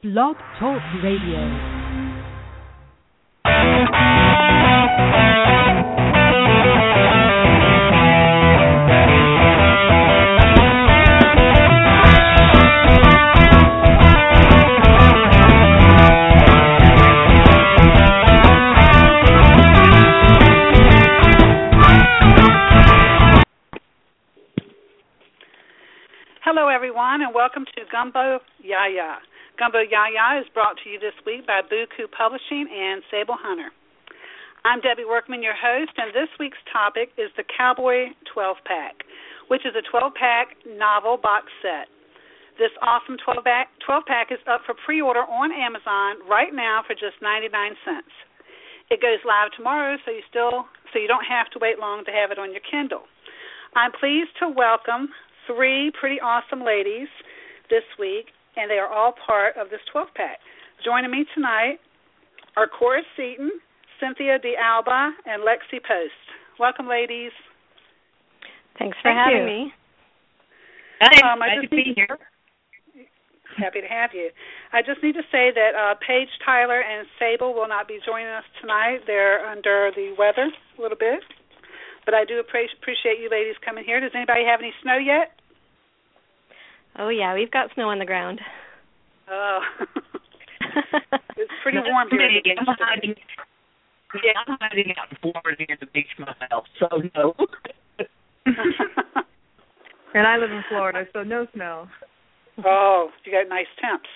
Blog Talk Radio. Hello, everyone, and welcome to Gumbo Yaya. Gumbo Yaya is brought to you this week by Buku Publishing and Sable Hunter. I'm Debbie Workman, your host, and this week's topic is the Cowboy 12-Pack, which is a 12-pack novel box set. This awesome 12-pack is up for pre-order on Amazon right now for just 99 cents. It goes live tomorrow, so you don't have to wait long to have it on your Kindle. I'm pleased to welcome three pretty awesome ladies this week, and they are all part of this 12-pack. Joining me tonight are Cora Seaton, Cynthia D'Alba, and Lexi Post. Welcome, ladies. Thanks for having me. Glad to be here. Happy to have you. I just need to say that Paige, Tyler, and Sable will not be joining us tonight. They're under the weather a little bit. But I do appreciate you ladies coming here. Does anybody have any snow yet? Oh, yeah, we've got snow on the ground. Oh. It's pretty warm here. I'm hiding out in Florida near the beach myself, so no. And I live in Florida, so no snow. Oh, you got nice temps.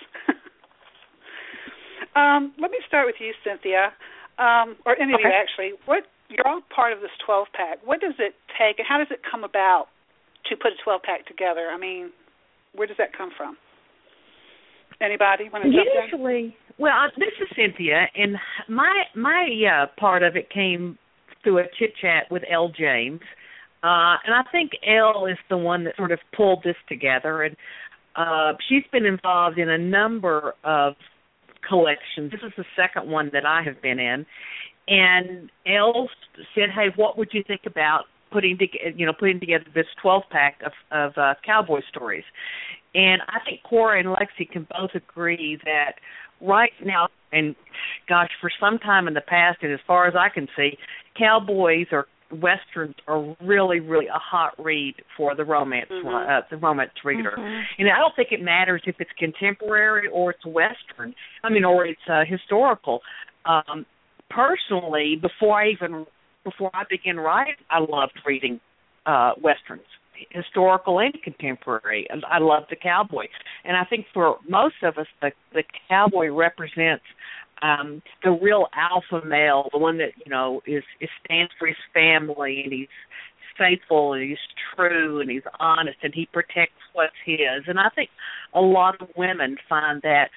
Let me start with you, Cynthia, or any of you, actually. You're all part of this 12-pack. What does it take, and how does it come about to put a 12-pack together? I mean, where does that come from? Anybody want to jump in? Usually, well, this is Cynthia, and my part of it came through a chit-chat with Elle James, and I think Elle is the one that sort of pulled this together, and she's been involved in a number of collections. This is the second one that I have been in. And Elle said, "Hey, what would you think about putting together this 12-pack of cowboy stories?" And I think Cora and Lexi can both agree that right now, and gosh, for some time in the past, and as far as I can see, cowboys or westerns are really, really a hot read for the romance reader. Mm-hmm. And I don't think it matters if it's contemporary or it's western. Or it's historical. Personally, before I began writing, I loved reading westerns, historical and contemporary. And I loved the cowboy. And I think for most of us, the cowboy represents the real alpha male, the one that is stands for his family, and he's faithful and he's true and he's honest and he protects what's his. And I think a lot of women find that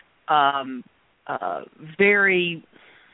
very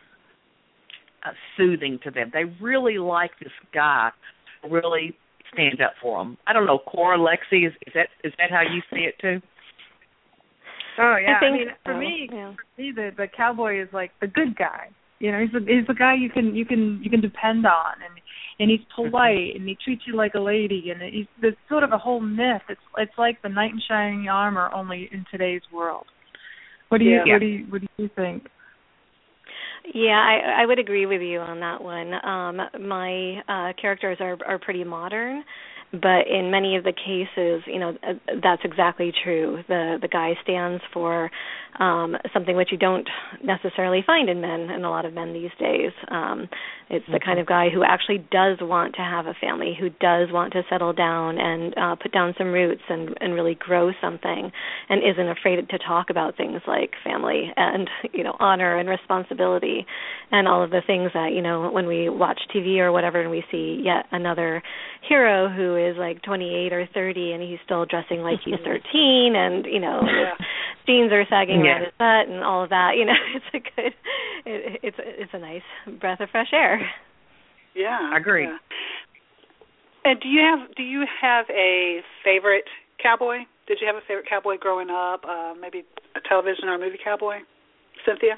soothing to them. They really like this guy, really stand up for them. I don't know, Cora, Lexi, is that how you see it too? Oh yeah, for me, the cowboy is like the good guy. He's the guy you can depend on, and he's polite and he treats you like a lady, and there's sort of a whole myth. It's like the knight in shining armor, only in today's world. What do you think? Yeah, I would agree with you on that one. My characters are pretty modern, but in many of the cases, that's exactly true. The guy stands for something which you don't necessarily find in men, and a lot of men these days. It's the kind of guy who actually does want to have a family, who does want to settle down and put down some roots and really grow something, and isn't afraid to talk about things like family and honor and responsibility and all of the things that when we watch TV or whatever and we see yet another hero who is like 28 or 30 and he's still dressing like he's 13 and his jeans are sagging around his butt and all of that. It's a nice breath of fresh air. Yeah, I agree. Yeah. And do you have a favorite cowboy? Did you have a favorite cowboy growing up? Maybe a television or movie cowboy? Cynthia?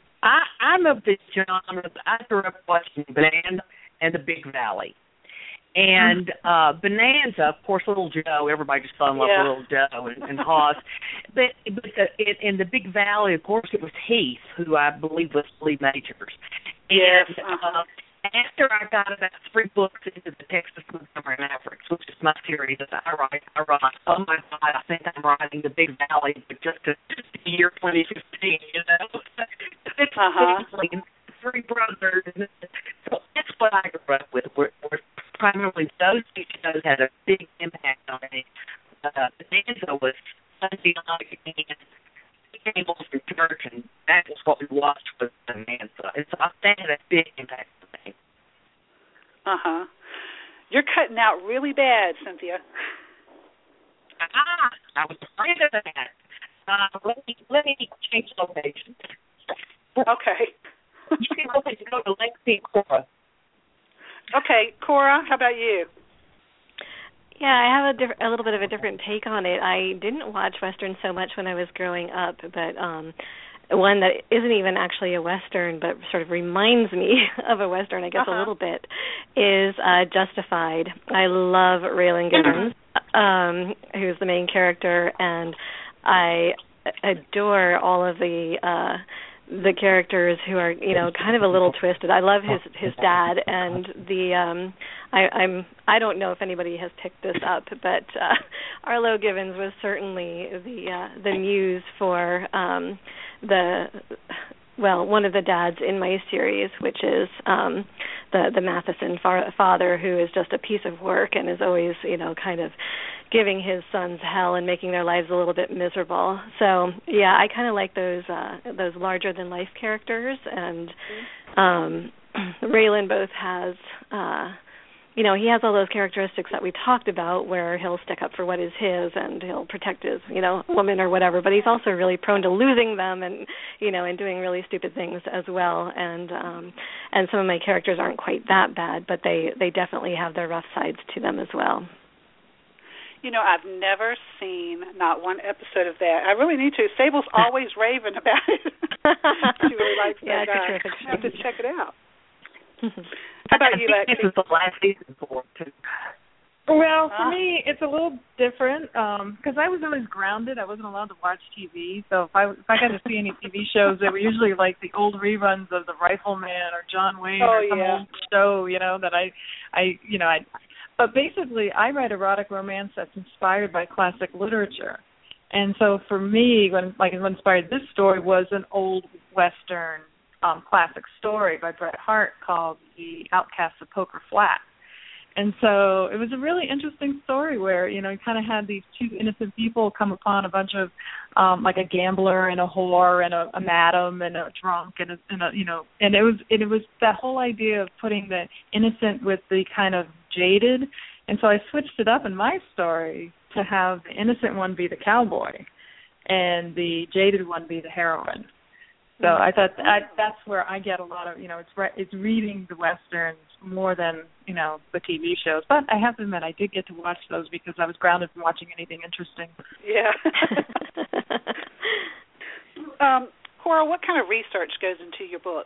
I'm of the genre. I grew up watching Band and the Big Valley. And Bonanza, of course, Little Joe. Everybody just fell in love with Little Joe and Hoss. But in the Big Valley, of course, it was Heath, who I believe was Lee Majors. Yes. And after I got about 3 books into the Texas Montgomery Mavericks, which is my series that I write, oh my God, I think I'm writing the Big Valley, but just the year 2015, you know. It's basically 3 brothers. So that's what I grew up with. We're primarily those 2 shows had a big impact on me. Bonanza was Sunday night and tables in church, and that was what we watched with Bonanza. And so that had a big impact on me. You're cutting out really bad, Cynthia. I was afraid of that. Let me change location. Okay. You can go to Lexi and Cora. Okay, Cora, how about you? Yeah, I have a little bit of a different take on it. I didn't watch Western so much when I was growing up, but one that isn't even actually a Western but sort of reminds me of a Western, I guess, a little bit, is Justified. I love Raylan Givens, who's the main character, and I adore all of the characters who are, you know, kind of a little twisted. I love his dad, and I don't know if anybody has picked this up, but Arlo Givens was certainly the muse for one of the dads in my series, which is the Matheson father, who is just a piece of work and is always, you know, kind of giving his sons hell and making their lives a little bit miserable. So yeah, I kind of like those larger than life characters, and Raylan both has you know, he has all those characteristics that we talked about, where he'll stick up for what is his and he'll protect his, you know, woman or whatever, but he's also really prone to losing them and, you know, and doing really stupid things as well. And some of my characters aren't quite that bad, but they definitely have their rough sides to them as well. You know, I've never seen not one episode of that. I really need to. Sable's always raving about it. She really likes that guy. I have to check it out. How about you, Lexi? This is the last season for it, too. Well, for me, it's a little different because I was always grounded. I wasn't allowed to watch TV, so if I got to see any TV shows, they were usually like the old reruns of The Rifleman or John Wayne or some old show, you know, that But basically, I write erotic romance that's inspired by classic literature, and so for me, what inspired this story was an old Western classic story by Bret Hart called The Outcasts of Poker Flat. And so it was a really interesting story where, you know, you kind of had these 2 innocent people come upon a bunch of, like a gambler and a whore and a madam and a drunk and a you know, and it was that whole idea of putting the innocent with the kind of jaded. And so I switched it up in my story to have the innocent one be the cowboy and the jaded one be the heroine. So I thought that's where I get a lot of, you know, it's reading the Westerns more than, you know, the TV shows. But I have to admit, I did get to watch those because I was grounded from watching anything interesting. Yeah. Cora, what kind of research goes into your books?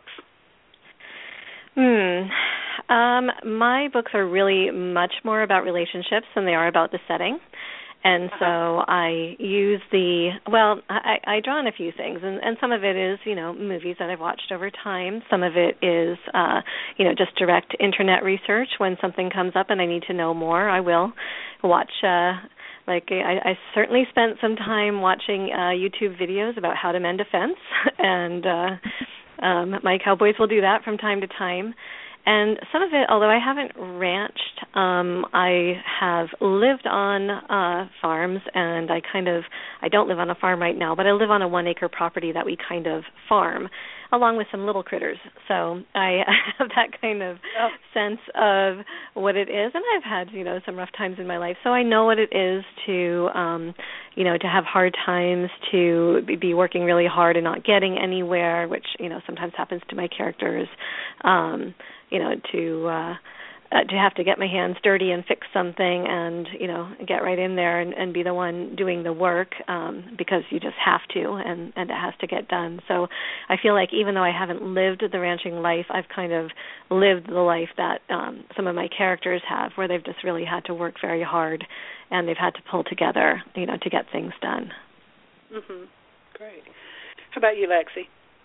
My books are really much more about relationships than they are about the setting. And so I use I draw on a few things, and some of it is, you know, movies that I've watched over time. Some of it is, you know, just direct internet research. When something comes up and I need to know more, I will watch, I certainly spent some time watching YouTube videos about how to mend a fence, and my cowboys will do that from time to time. And some of it, although I haven't ranched, I have lived on farms, and I don't live on a farm right now, but I live on a 1-acre property that we kind of farm, along with some little critters. So I have that kind of sense of what it is, and I've had, you know, some rough times in my life, so I know what it is to, you know, to have hard times, to be working really hard and not getting anywhere, which, you know, sometimes happens to my characters. You know, to have to get my hands dirty and fix something and, get right in there and be the one doing the work because you just have to and it has to get done. So I feel like even though I haven't lived the ranching life, I've kind of lived the life that some of my characters have, where they've just really had to work very hard and they've had to pull together, to get things done. Mhm. Great. How about you, Lexi?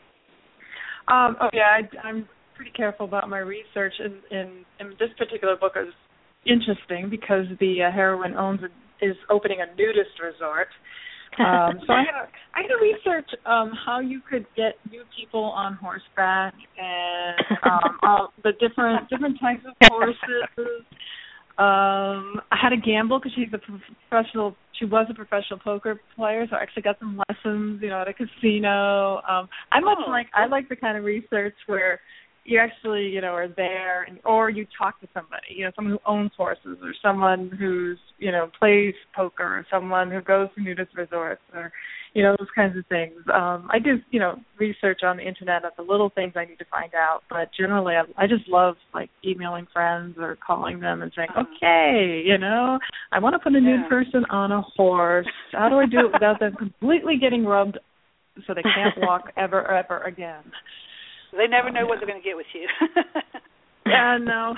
I'm pretty careful about my research, in this particular book is interesting because the heroine is opening a nudist resort. So I had to research how you could get new people on horseback and all the different types of horses. I had to gamble because she was a professional poker player, so I actually got some lessons, at a casino. I like the kind of research where you actually, are there, or you talk to somebody, someone who owns horses, or someone who's, plays poker, or someone who goes to nudist resorts, or, those kinds of things. I do, research on the internet of the little things I need to find out, but generally I just love, emailing friends or calling them and saying, okay, I want to put a nude person on a horse. How do I do it without them completely getting rubbed so they can't walk ever again? They never know what they're going to get with you. Yeah, no.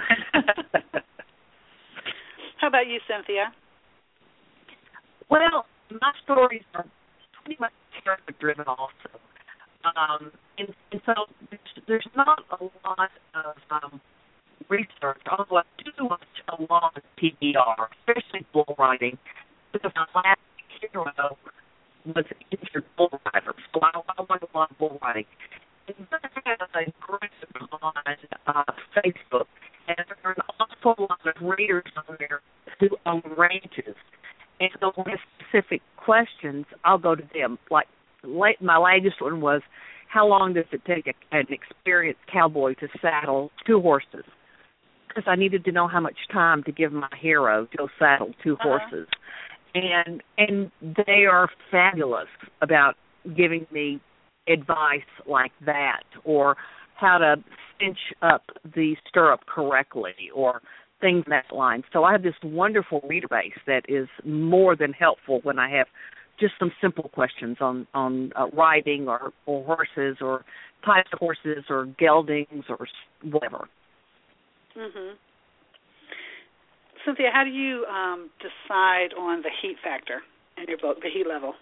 How about you, Cynthia? Well, my stories are pretty much character-driven also. And so there's not a lot of research, although I do watch a lot of PBR, especially bull riding, because my last hero was an injured bull rider, so I watch a lot of bull riding. And then I have a group on Facebook, and there are an awful lot of readers on there who own ranches. And so when I have specific questions, I'll go to them. Like my latest one was, how long does it take an experienced cowboy to saddle 2 horses? Because I needed to know how much time to give my hero to saddle 2 horses. And they are fabulous about giving me advice like that, or how to cinch up the stirrup correctly, or things in that line. So I have this wonderful reader base that is more than helpful when I have just some simple questions on riding or horses or types of horses or geldings or whatever. Mhm. Cynthia, how do you decide on the heat factor in your book, the heat level?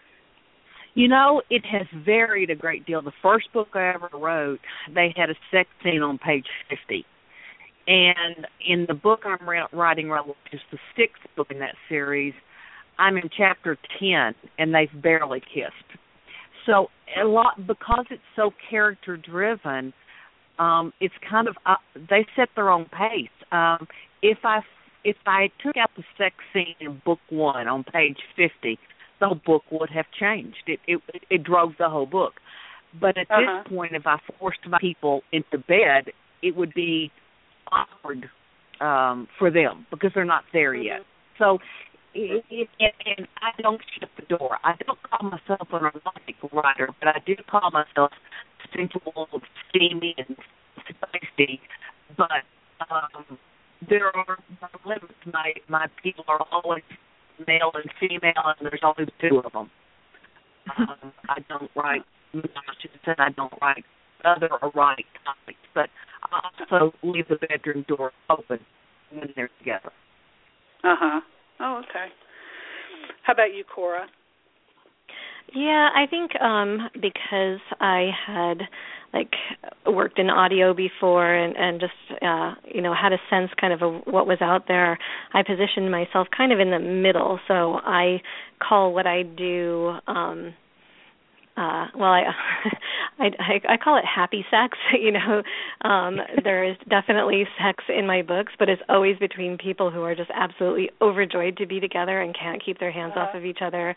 It has varied a great deal. The first book I ever wrote, they had a sex scene on page 50. And in the book I'm writing, which is the 6th book in that series, I'm in chapter 10, and they've barely kissed. So because it's so character-driven, it's kind of, they set their own pace. If I took out the sex scene in book 1 on page 50, the whole book would have changed. It drove the whole book. But at this point, if I forced my people into bed, it would be awkward for them because they're not there yet. So, and I don't shut the door. I don't call myself an erotic writer, but I do call myself sensual, steamy, and spicy. But there are limits. My people are always male and female, and there's always 2 of them. I don't write misogynist, and I don't write other erotic topics, but I also leave the bedroom door open when they're together. Oh, okay. How about you, Cora? Yeah, I think because I had worked in audio before and just had a sense kind of what was out there, I positioned myself kind of in the middle. So I call what I do I call it happy sex. There is definitely sex in my books, but it's always between people who are just absolutely overjoyed to be together and can't keep their hands off of each other.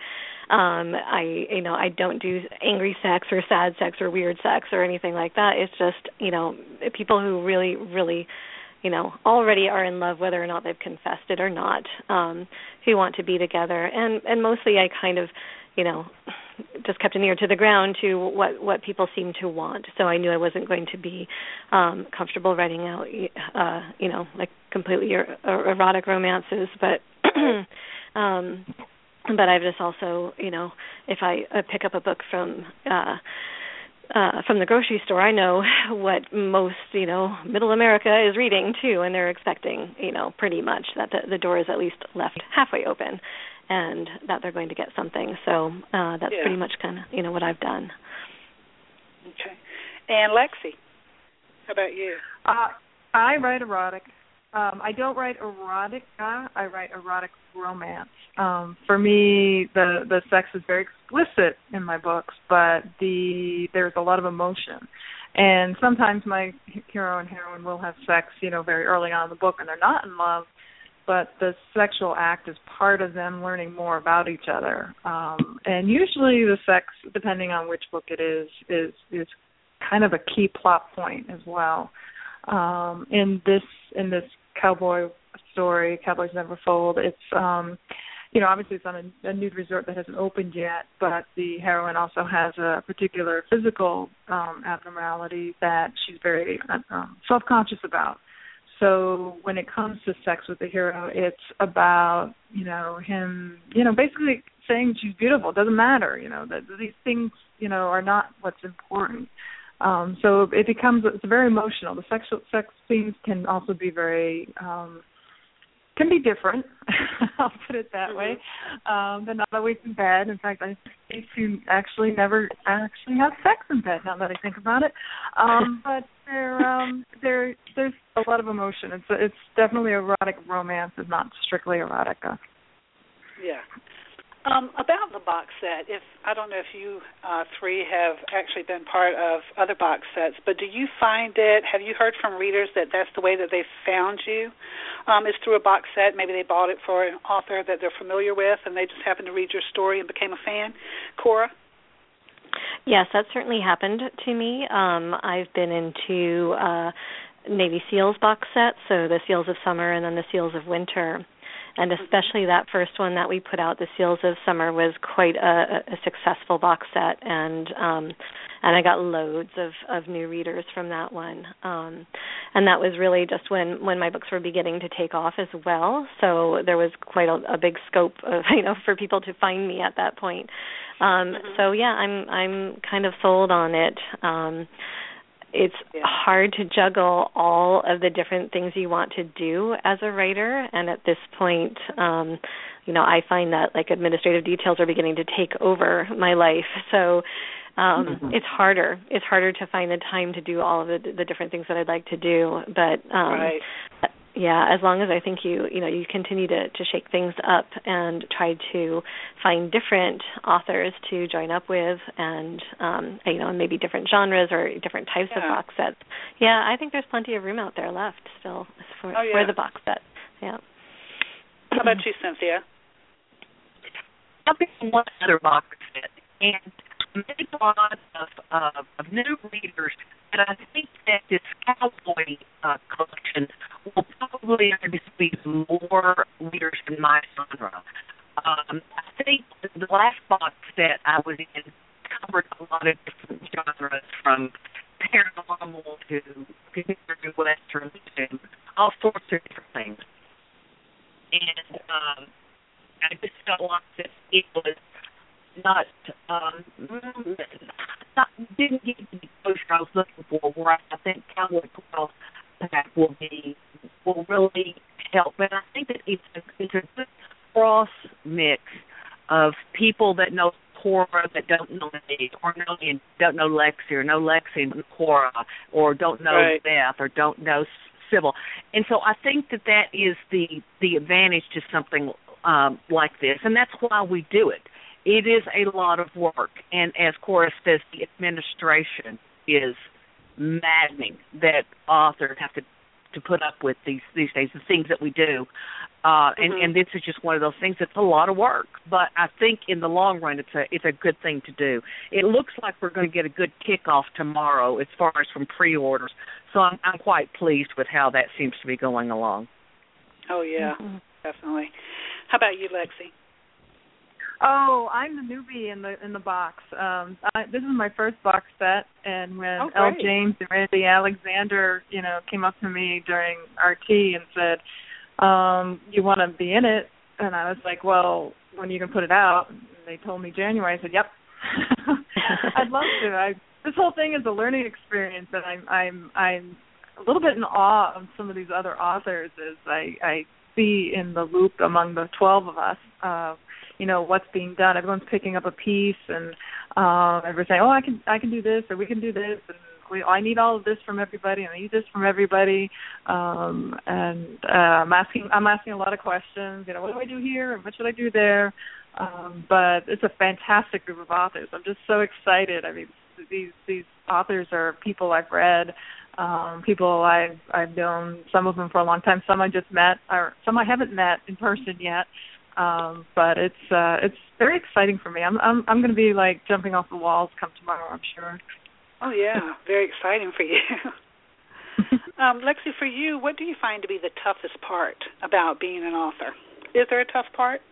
I don't do angry sex or sad sex or weird sex or anything like that. It's just, people who really, really, already are in love, whether or not they've confessed it or not, who want to be together. And mostly I kind of, just kept an ear to the ground to what people seemed to want. So I knew I wasn't going to be comfortable writing out, like completely erotic romances, but but I've just also, if I pick up a book from the grocery store, I know what most, middle America is reading too, and they're expecting, pretty much that the door is at least left halfway open and that they're going to get something. So that's pretty much kind of, what I've done. Okay. And Lexi, how about you? I write erotic. I don't write erotica. I write erotic romance. For me, the sex is very explicit in my books, but there's a lot of emotion. And sometimes my hero and heroine will have sex, very early on in the book, and they're not in love, but the sexual act is part of them learning more about each other. And usually the sex, depending on which book it is kind of a key plot point as well. In this cowboy story, Cowboys Never Fold, it's obviously it's on a nude resort that hasn't opened yet, but the heroine also has a particular physical abnormality that she's very self-conscious about. So when it comes to sex with the hero, it's about, him, basically saying she's beautiful. It doesn't matter, that these things, are not what's important. So it's very emotional. The sex scenes can also be very, can be different. I'll put it that way. They're not always in bed. In fact, I think you actually never actually have sex in bed, now that I think about it. But there's a lot of emotion. It's definitely erotic romance. It's not strictly erotica. Yeah. About the box set, I don't know if you three have actually been part of other box sets, but do you find have you heard from readers that that's the way that they found you, is through a box set? Maybe they bought it for an author that they're familiar with and they just happened to read your story and became a fan. Cora? Yes, that certainly happened to me. I've been into Navy SEALs box sets, so the SEALs of Summer and then the SEALs of Winter. And especially that first one that we put out, the SEALs of Summer, was quite a successful box set, and I got loads of new readers from that one. And that was really just when my books were beginning to take off as well. So there was quite a big scope of for people to find me at that point. So yeah, I'm kind of sold on it. It's hard to juggle all of the different things you want to do as a writer, and at this point, I find that like administrative details are beginning to take over my life. So it's harder. It's harder to find the time to do all of the different things that I'd like to do. But right. Yeah, as long as I think you continue to shake things up and try to find different authors to join up with, and maybe different genres or different types of box sets. Yeah, I think there's plenty of room out there left still for the box set. Yeah. How about you, Cynthia? I've been one other box set, and made a lot of new readers, and I think that this cowboy collection will probably introduce more readers in my genre. I think the last box set I was in covered a lot of different genres, from paranormal to contemporary westerns to all sorts of different things. And I just felt like that it was didn't get the exposure I was looking for, where I think Cowboy 12 pack will really help. But I think that it's a good cross mix of people that know Cora that don't know me, or don't know Lexi, or know Lexi and Cora, or don't know Beth, or don't know Sybil. And so I think that is the advantage to something like this, and that's why we do it. It is a lot of work, and as Cora says, the administration is maddening that authors have to put up with these days, the things that we do. And this is just one of those things that's a lot of work. But I think in the long run, it's a good thing to do. It looks like we're going to get a good kickoff tomorrow as far as from pre-orders. So I'm quite pleased with how that seems to be going along. Oh, yeah, definitely. How about you, Lexi? Oh, I'm the newbie in the box. This is my first box set, and when L. James and Randy Alexander, came up to me during RT and said, "You want to be in it?" and I was like, "Well, when are you gonna put it out?" And they told me January. I said, "Yep." I'd love to. This whole thing is a learning experience, and I'm a little bit in awe of some of these other authors as I see in the loop among the 12 of us. What's being done. Everyone's picking up a piece, and everyone's saying, "Oh, I can do this, or we can do this, and I need all of this from everybody, and I need this from everybody." I'm asking a lot of questions. What do I do here, and what should I do there? But it's a fantastic group of authors. I'm just so excited. I mean, these authors are people I've read, people I've known, some of them for a long time. Some I just met, or some I haven't met in person yet. But it's very exciting for me. I'm going to be like jumping off the walls come tomorrow, I'm sure. Oh yeah, very exciting for you. Lexi, for you, what do you find to be the toughest part about being an author? Is there a tough part?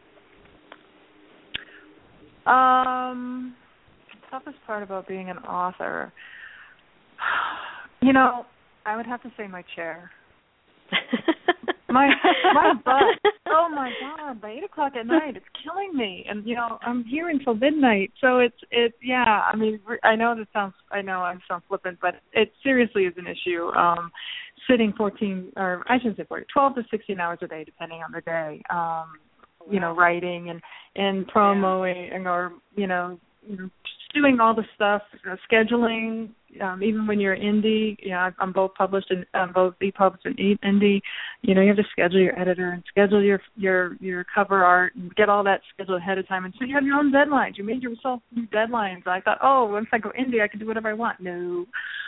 The toughest part about being an author, I would have to say my chair. My butt. Oh my God! By 8:00 at night, it's killing me. And I'm here until midnight. So it's yeah. I mean, I know I sound flippant, but it seriously is an issue. Sitting 12 to 16 hours a day, depending on the day. Writing and promoing or doing all the stuff, scheduling. Even when you're indie, I'm both published in both e-published and indie. You have to schedule your editor and schedule your cover art and get all that scheduled ahead of time. And so you have your own deadlines. You made yourself new deadlines. I thought, once I go indie, I can do whatever I want. No,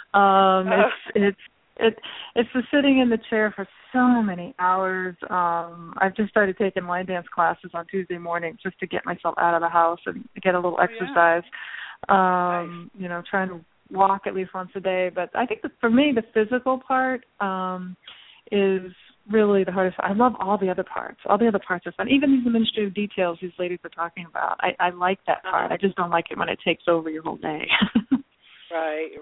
it's the sitting in the chair for so many hours. I've just started taking line dance classes on Tuesday mornings just to get myself out of the house and get a little exercise. Nice. Trying to walk at least once a day. But I think for me, the physical part is really the hardest. I love all the other parts. All the other parts are fun. Even these administrative details these ladies are talking about. I like that part. I just don't like it when it takes over your whole day. Right,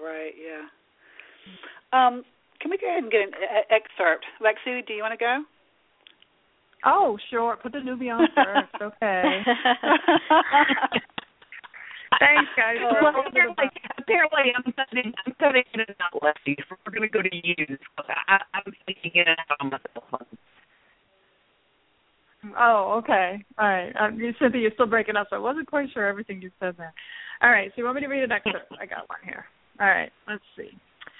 yeah. Can we go ahead and get an excerpt? Lexi, do you want to go? Oh, sure. Put the newbie on first. Okay. Thanks, guys. Well, apparently I'm studying it out, Lexi. We're going to go to you. I'm thinking it out on myself. Oh, okay. All right. Cynthia, you're still breaking up, so I wasn't quite sure everything you said there. All right. So you want me to read an excerpt? I got one here. All right. Let's see.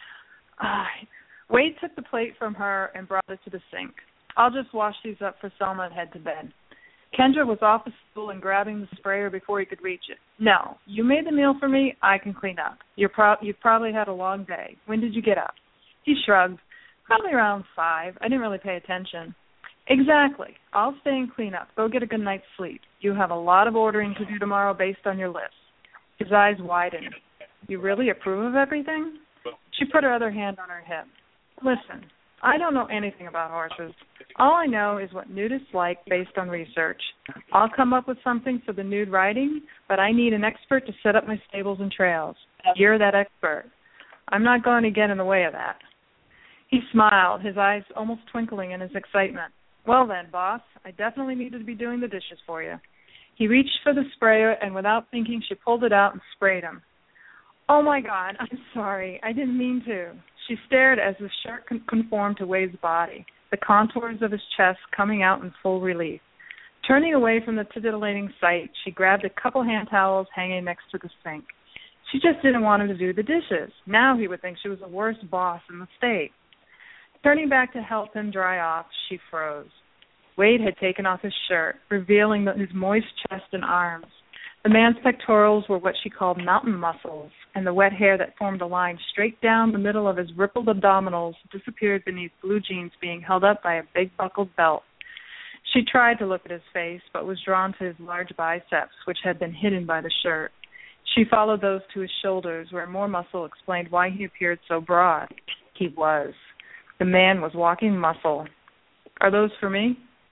All right. Wade took the plate from her and brought it to the sink. I'll just wash these up for Selma and head to bed. Kendra was off the stool and grabbing the sprayer before he could reach it. No, you made the meal for me. I can clean up. You've probably had a long day. When did you get up? He shrugged. Probably around 5. I didn't really pay attention. Exactly. I'll stay and clean up. Go get a good night's sleep. You have a lot of ordering to do tomorrow based on your list. His eyes widened. You really approve of everything? She put her other hand on her hip. Listen, I don't know anything about horses. All I know is what nudists like based on research. I'll come up with something for the nude riding, but I need an expert to set up my stables and trails. You're that expert. I'm not going to get in the way of that. He smiled, his eyes almost twinkling in his excitement. Well then, boss, I definitely needed to be doing the dishes for you. He reached for the sprayer, and without thinking, she pulled it out and sprayed him. Oh, my God, I'm sorry. I didn't mean to. She stared as the shirt conformed to Wade's body, the contours of his chest coming out in full relief. Turning away from the titillating sight, she grabbed a couple hand towels hanging next to the sink. She just didn't want him to do the dishes. Now he would think she was the worst boss in the state. Turning back to help him dry off, she froze. Wade had taken off his shirt, revealing his moist chest and arms. The man's pectorals were what she called mountain muscles, and the wet hair that formed a line straight down the middle of his rippled abdominals disappeared beneath blue jeans being held up by a big buckled belt. She tried to look at his face, but was drawn to his large biceps, which had been hidden by the shirt. She followed those to his shoulders, where more muscle explained why he appeared so broad. He was. The man was walking muscle. Are those for me?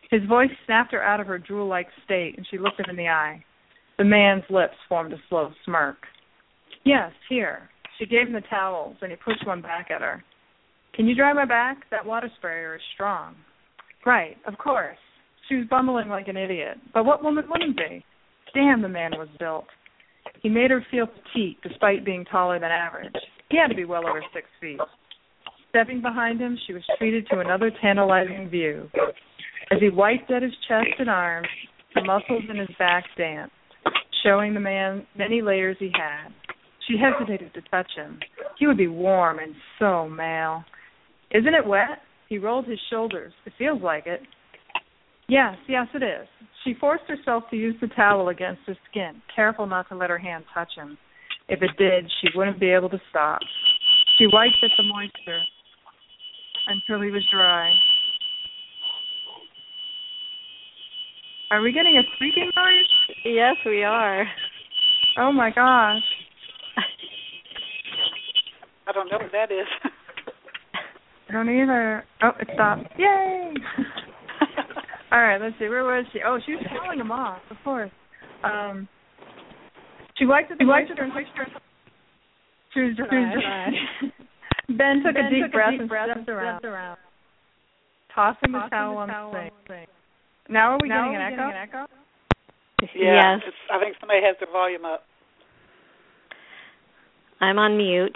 His voice snapped her out of her drool-like state, and she looked him in the eye. The man's lips formed a slow smirk. Yes, here. She gave him the towels, and he pushed one back at her. Can you dry my back? That water sprayer is strong. Right, of course. She was bumbling like an idiot. But what woman wouldn't be? Damn, the man was built. He made her feel petite, despite being taller than average. He had to be well over 6 feet. Stepping behind him, she was treated to another tantalizing view. As he wiped at his chest and arms, the muscles in his back danced, showing the man many layers he had. She hesitated to touch him. He would be warm and so male. Isn't it wet? He rolled his shoulders. It feels like it. Yes, it is. She forced herself to use the towel against his skin, careful not to let her hand touch him. If it did, she wouldn't be able to stop. She wiped at the moisture until he was dry. Are we getting a squeaking noise? Yes, we are. Oh, my gosh. I don't know what that is. I don't either. Oh, it stopped. Yay! All right, let's see. Where was she? Oh, she was calling him off, of course. She wiped the moisture and she was dry. Ben took a deep breath and stepped around, tossing the towel on the sink. Now are we getting an echo? Yeah, yes. I think somebody has their volume up. I'm on mute.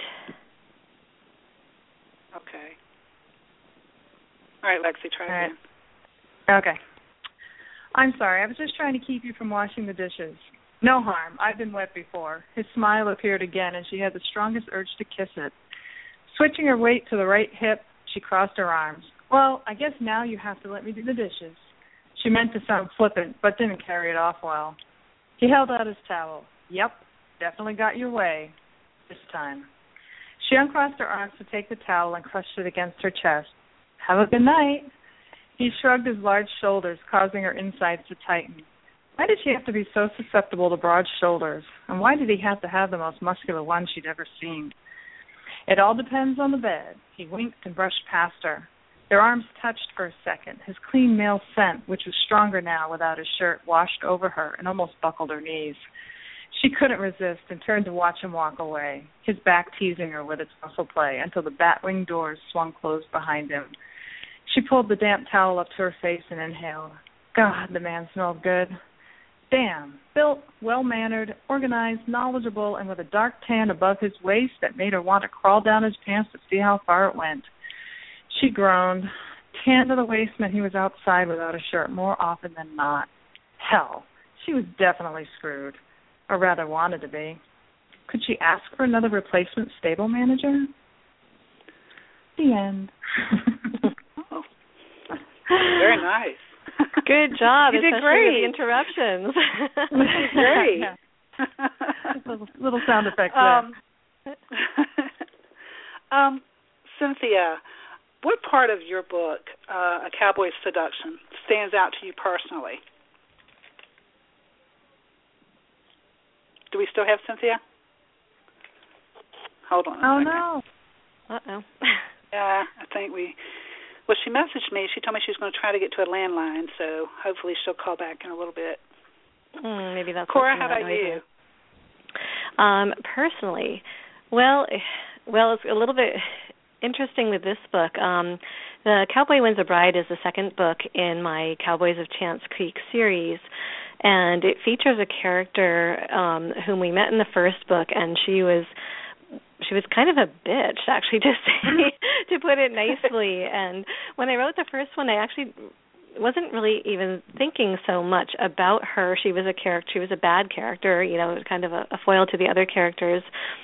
Okay. All right, Lexi, try again. Okay. I'm sorry. I was just trying to keep you from washing the dishes. No harm. I've been wet before. His smile appeared again, and she had the strongest urge to kiss it. Switching her weight to the right hip, she crossed her arms. Well, I guess now you have to let me do the dishes. She meant to sound flippant, but didn't carry it off well. He held out his towel. Yep, definitely got your way. This time. She uncrossed her arms to take the towel and crushed it against her chest. Have a good night. He shrugged his large shoulders, causing her insides to tighten. Why did she have to be so susceptible to broad shoulders? And why did he have to have the most muscular one she'd ever seen? It all depends on the bed. He winked and brushed past her. Their arms touched for a second. His clean male scent, which was stronger now without his shirt, washed over her and almost buckled her knees. She couldn't resist and turned to watch him walk away, his back teasing her with its muscle play until the bat-wing doors swung closed behind him. She pulled the damp towel up to her face and inhaled. God, the man smelled good. Damn, built, well-mannered, organized, knowledgeable, and with a dark tan above his waist that made her want to crawl down his pants to see how far it went. She groaned. Tan to the waist meant he was outside without a shirt more often than not. Hell, she was definitely screwed. Or rather wanted to be. Could she ask for another replacement stable manager? The end. Oh. Very nice. Good job. You did great. The interruptions. Great. Little sound effects there. Cynthia, what part of your book, A Cowboy's Seduction, stands out to you personally? Do we still have Cynthia? Hold on a second. No. Uh-oh. Yeah, I think well, she messaged me. She told me she was going to try to get to a landline, so hopefully she'll call back in a little bit. Maybe that's Cora, how about you? Personally, well, it's a little bit interesting with this book. The Cowboy Wins a Bride is the second book in my Cowboys of Chance Creek series, and it features a character whom we met in the first book, and she was kind of a bitch, actually, to say, to put it nicely. And when I wrote the first one, I actually wasn't really even thinking so much about her. She was a bad character, kind of a foil to the other characters.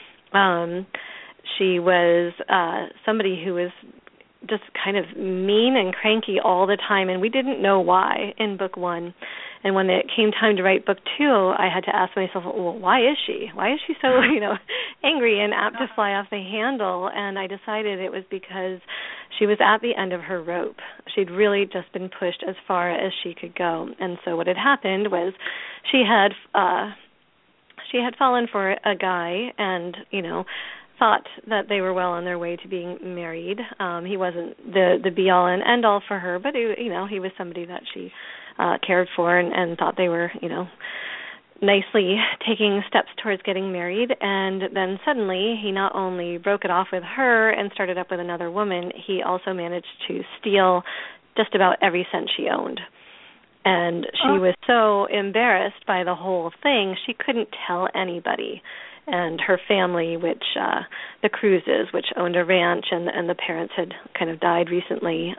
She was somebody who was just kind of mean and cranky all the time, and we didn't know why in book one. And when it came time to write book two, I had to ask myself, well, why is she? Why is she so, angry and apt to fly off the handle? And I decided it was because she was at the end of her rope. She'd really just been pushed as far as she could go. And so what had happened was she had fallen for a guy and, thought that they were well on their way to being married. He wasn't the be all and end all for her, but he was somebody that she cared for and thought they were, nicely taking steps towards getting married. And then suddenly he not only broke it off with her and started up with another woman, he also managed to steal just about every cent she owned. And she was so embarrassed by the whole thing, she couldn't tell anybody. And her family, which the Cruzes, which owned a ranch, and the parents had kind of died recently,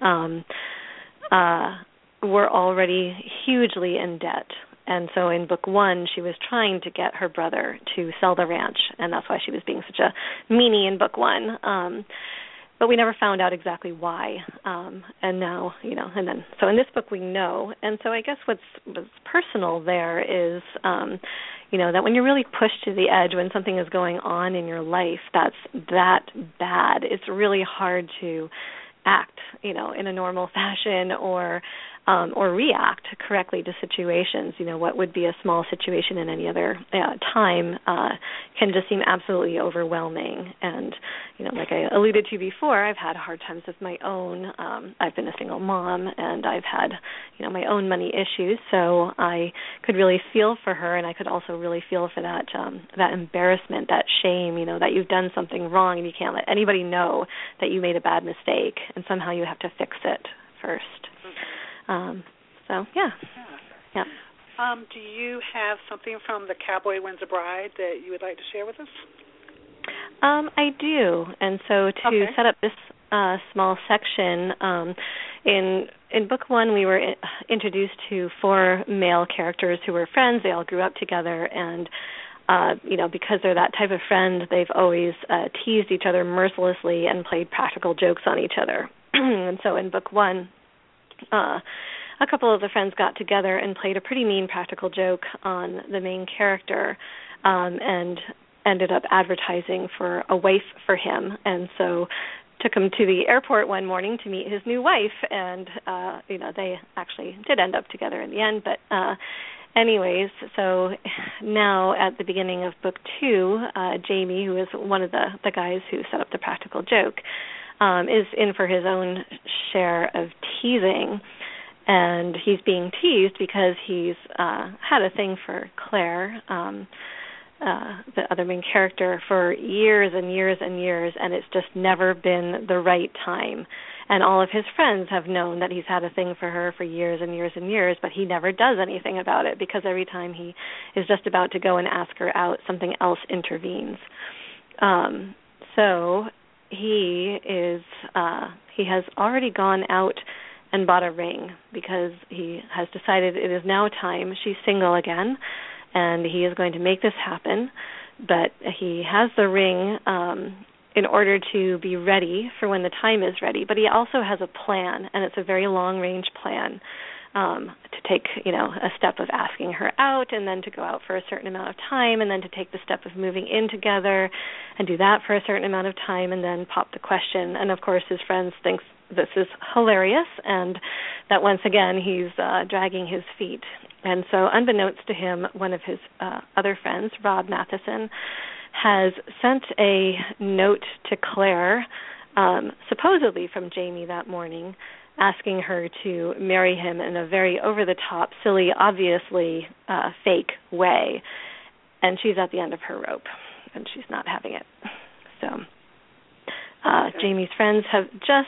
were already hugely in debt. And so in book 1, she was trying to get her brother to sell the ranch, and that's why she was being such a meanie in book 1. But we never found out exactly why. And now, and then, so in this book we know. And so I guess what's personal there is, that when you're really pushed to the edge, when something is going on in your life that's that bad, it's really hard to act, in a normal fashion or react correctly to situations. What would be a small situation in any other time can just seem absolutely overwhelming. And, like I alluded to before, I've had hard times with my own. I've been a single mom, and I've had, my own money issues. So I could really feel for her, and I could also really feel for that embarrassment, that shame, that you've done something wrong and you can't let anybody know that you made a bad mistake, and somehow you have to fix it first. Yeah. Do you have something from The Cowboy Wins a Bride that you would like to share with us? I do. And so to set up this small section, in book 1 we were introduced to 4 male characters who were friends. They all grew up together, and because they're that type of friend, they've always teased each other mercilessly and played practical jokes on each other. And so in book 1, a couple of the friends got together and played a pretty mean practical joke on the main character, and ended up advertising for a wife for him. And so took him to the airport one morning to meet his new wife, and they actually did end up together in the end. But anyways, so now at the beginning of book 2, Jamie, who is one of the guys who set up the practical joke, is in for his own share of teasing. And he's being teased because he's had a thing for Claire, the other main character, for years and years and years, and it's just never been the right time. And all of his friends have known that he's had a thing for her for years and years and years, but he never does anything about it, because every time he is just about to go and ask her out, something else intervenes. So he has already gone out and bought a ring, because he has decided it is now time. She's single again, and he is going to make this happen. But he has the ring in order to be ready for when the time is ready. But he also has a plan, and it's a very long-range plan, to take, a step of asking her out, and then to go out for a certain amount of time, and then to take the step of moving in together and do that for a certain amount of time, and then pop the question. And, of course, his friends think this is hilarious, and that once again he's dragging his feet. And so unbeknownst to him, one of his other friends, Rob Matheson, has sent a note to Claire, supposedly from Jamie that morning, asking her to marry him in a very over-the-top, silly, obviously fake way. And she's at the end of her rope, and she's not having it. So Jamie's friends have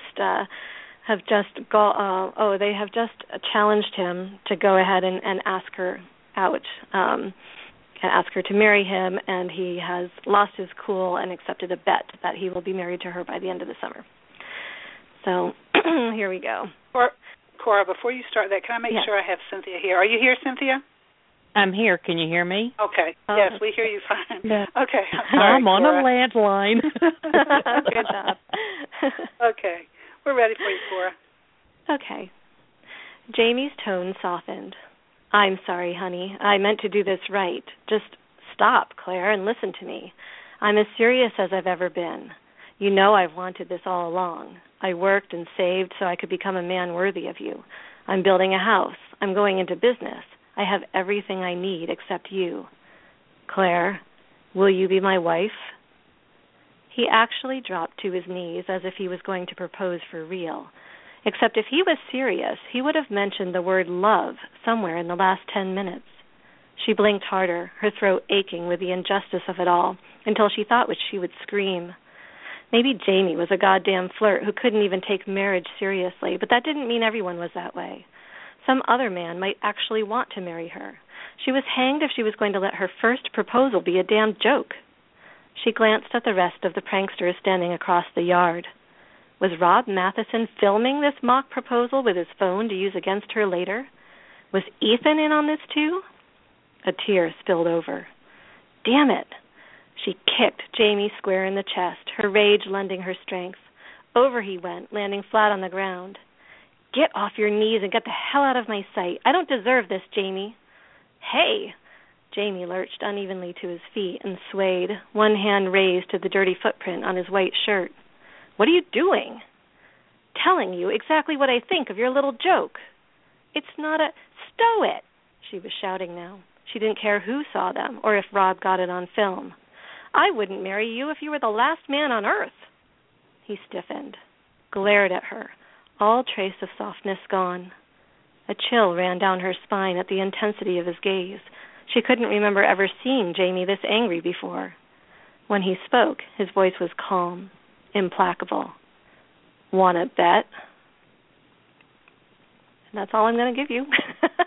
just challenged him to go ahead and ask her out, and ask her to marry him, and he has lost his cool and accepted a bet that he will be married to her by the end of the summer. So here we go. Cora, before you start that, can I make sure I have Cynthia here? Are you here, Cynthia? I'm here. Can you hear me? Okay. Yes, we hear you fine. Yeah. Okay. I'm on a landline. Good job. Okay. We're ready for you, Cora. Okay. Jamie's tone softened. I'm sorry, honey. I meant to do this right. Just stop, Claire, and listen to me. I'm as serious as I've ever been. You know I've wanted this all along. I worked and saved so I could become a man worthy of you. I'm building a house. I'm going into business. I have everything I need except you. Claire, will you be my wife? He actually dropped to his knees as if he was going to propose for real. Except if he was serious, he would have mentioned the word love somewhere in the last 10 minutes. She blinked harder, her throat aching with the injustice of it all, until she thought she would scream. Maybe Jamie was a goddamn flirt who couldn't even take marriage seriously, but that didn't mean everyone was that way. Some other man might actually want to marry her. She was hanged if she was going to let her first proposal be a damn joke. She glanced at the rest of the pranksters standing across the yard. Was Rob Matheson filming this mock proposal with his phone to use against her later? Was Ethan in on this too? A tear spilled over. Damn it! She kicked Jamie square in the chest, her rage lending her strength. Over he went, landing flat on the ground. Get off your knees and get the hell out of my sight. I don't deserve this, Jamie. Hey! Jamie lurched unevenly to his feet and swayed, one hand raised to the dirty footprint on his white shirt. What are you doing? Telling you exactly what I think of your little joke. It's not a... Stow it! She was shouting now. She didn't care who saw them or if Rob got it on film. I wouldn't marry you if you were the last man on earth. He stiffened, glared at her, all trace of softness gone. A chill ran down her spine at the intensity of his gaze. She couldn't remember ever seeing Jamie this angry before. When he spoke, his voice was calm, implacable. Wanna bet? And that's all I'm going to give you.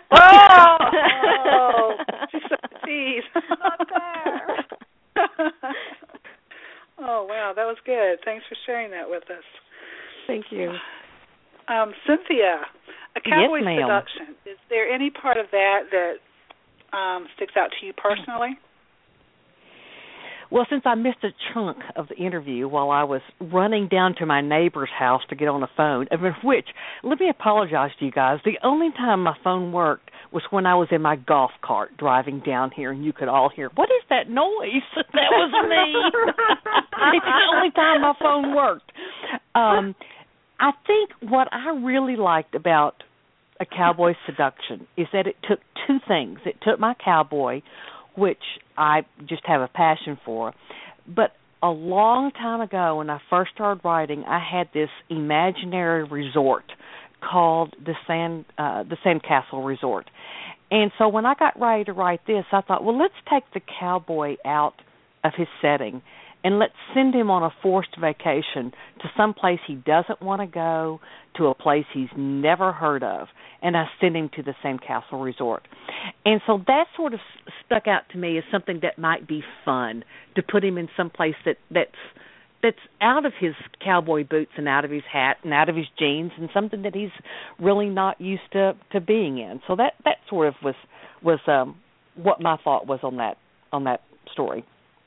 Oh! Jeez. Not there. Oh, wow, that was good. Thanks for sharing that with us. Thank you. Cynthia, A Cowboy Yes, Seduction. Is there any part of that sticks out to you personally? Well, since I missed a chunk of the interview while I was running down to my neighbor's house to get on the phone, which, let me apologize to you guys, the only time my phone worked was when I was in my golf cart driving down here, and you could all hear, what is that noise? That was me. It's the only time my phone worked. I think what I really liked about A Cowboy Seduction is that it took two things. It took my cowboy, which I just have a passion for, but a long time ago when I first started writing, I had this imaginary resort called the Sandcastle Resort. And so when I got ready to write this, I thought, well, let's take the cowboy out of his setting and let's send him on a forced vacation to some place he doesn't want to go, to a place he's never heard of, and I send him to the Sandcastle Resort. And so that sort of stuck out to me as something that might be fun, to put him in some place that's out of his cowboy boots and out of his hat and out of his jeans, and something that he's really not used to being in. So that sort of was what my thought was on that story.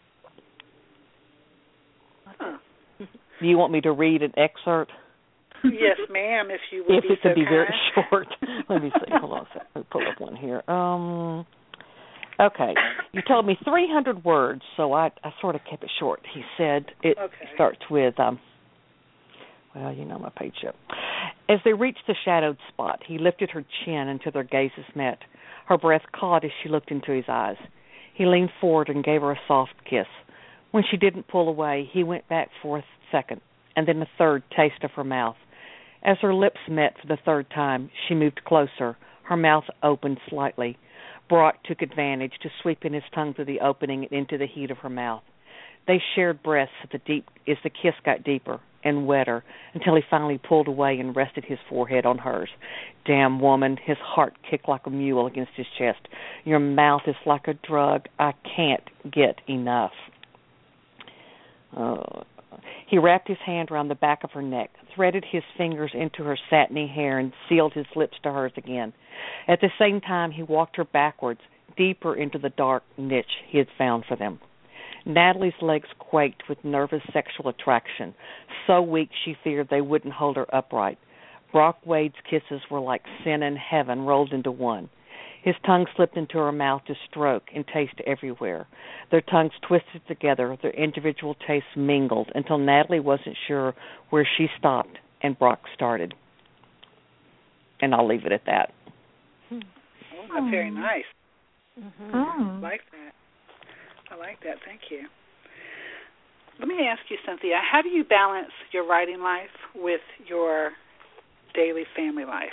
Huh. Do you want me to read an excerpt? Yes, ma'am, if you would. If it could be very short. Let me see. Hold on a second. Let me pull up one here. Okay. You told me 300 words, so I sort of kept it short. He said it starts with, well, you know my page up. As they reached the shadowed spot, he lifted her chin until their gazes met. Her breath caught as she looked into his eyes. He leaned forward and gave her a soft kiss. When she didn't pull away, he went back for a second, and then a third taste of her mouth. As her lips met for the third time, she moved closer, her mouth opened slightly. Brock took advantage to sweep in his tongue through the opening and into the heat of her mouth. They shared breaths as the kiss got deeper and wetter until he finally pulled away and rested his forehead on hers. Damn woman, his heart kicked like a mule against his chest. Your mouth is like a drug. I can't get enough. He wrapped his hand around the back of her neck, threaded his fingers into her satiny hair, and sealed his lips to hers again. At the same time, he walked her backwards, deeper into the dark niche he had found for them. Natalie's legs quaked with nervous sexual attraction, so weak she feared they wouldn't hold her upright. Brock Wade's kisses were like sin and heaven rolled into one. His tongue slipped into her mouth to stroke and taste everywhere. Their tongues twisted together, their individual tastes mingled until Natalie wasn't sure where she stopped and Brock started. And I'll leave it at that. Oh, that's very nice. Mm-hmm. I like that. Thank you. let me ask you, Cynthia, how do you balance your writing life with your daily family life?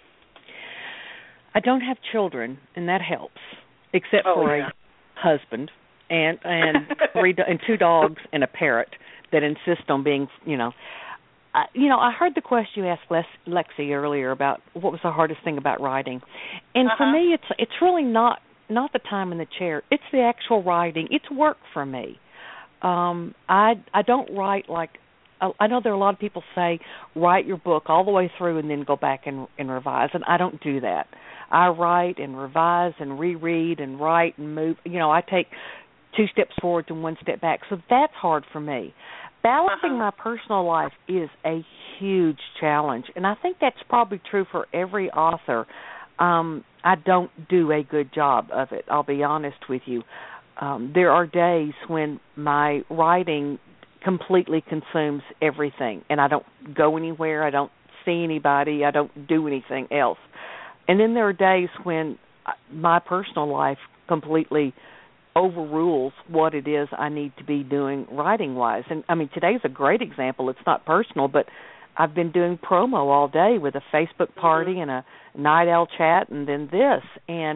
I don't have children, and that helps, except for a husband and and 2 dogs and a parrot that insist on being, I heard the question you asked Lexi earlier about what was the hardest thing about writing, and for me, it's really not the time in the chair. It's the actual writing. It's work for me. I don't write like, I know there are a lot of people say write your book all the way through and then go back and revise, and I don't do that. I write and revise and reread and write and move. I take 2 steps forward and 1 step back, so that's hard for me. Balancing my personal life is a huge challenge, and I think that's probably true for every author. I don't do a good job of it, I'll be honest with you. There are days when my writing completely consumes everything, and I don't go anywhere, I don't see anybody, I don't do anything else. And then there are days when my personal life completely overrules what it is I need to be doing writing-wise. And, today's a great example. It's not personal, but I've been doing promo all day with a Facebook party and a Night Owl chat and then this. And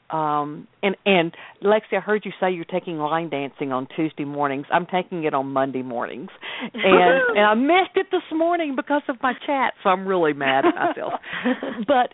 Lexi, I heard you say you're taking line dancing on Tuesday mornings. I'm taking it on Monday mornings. And I missed it this morning because of my chat, so I'm really mad at myself. But,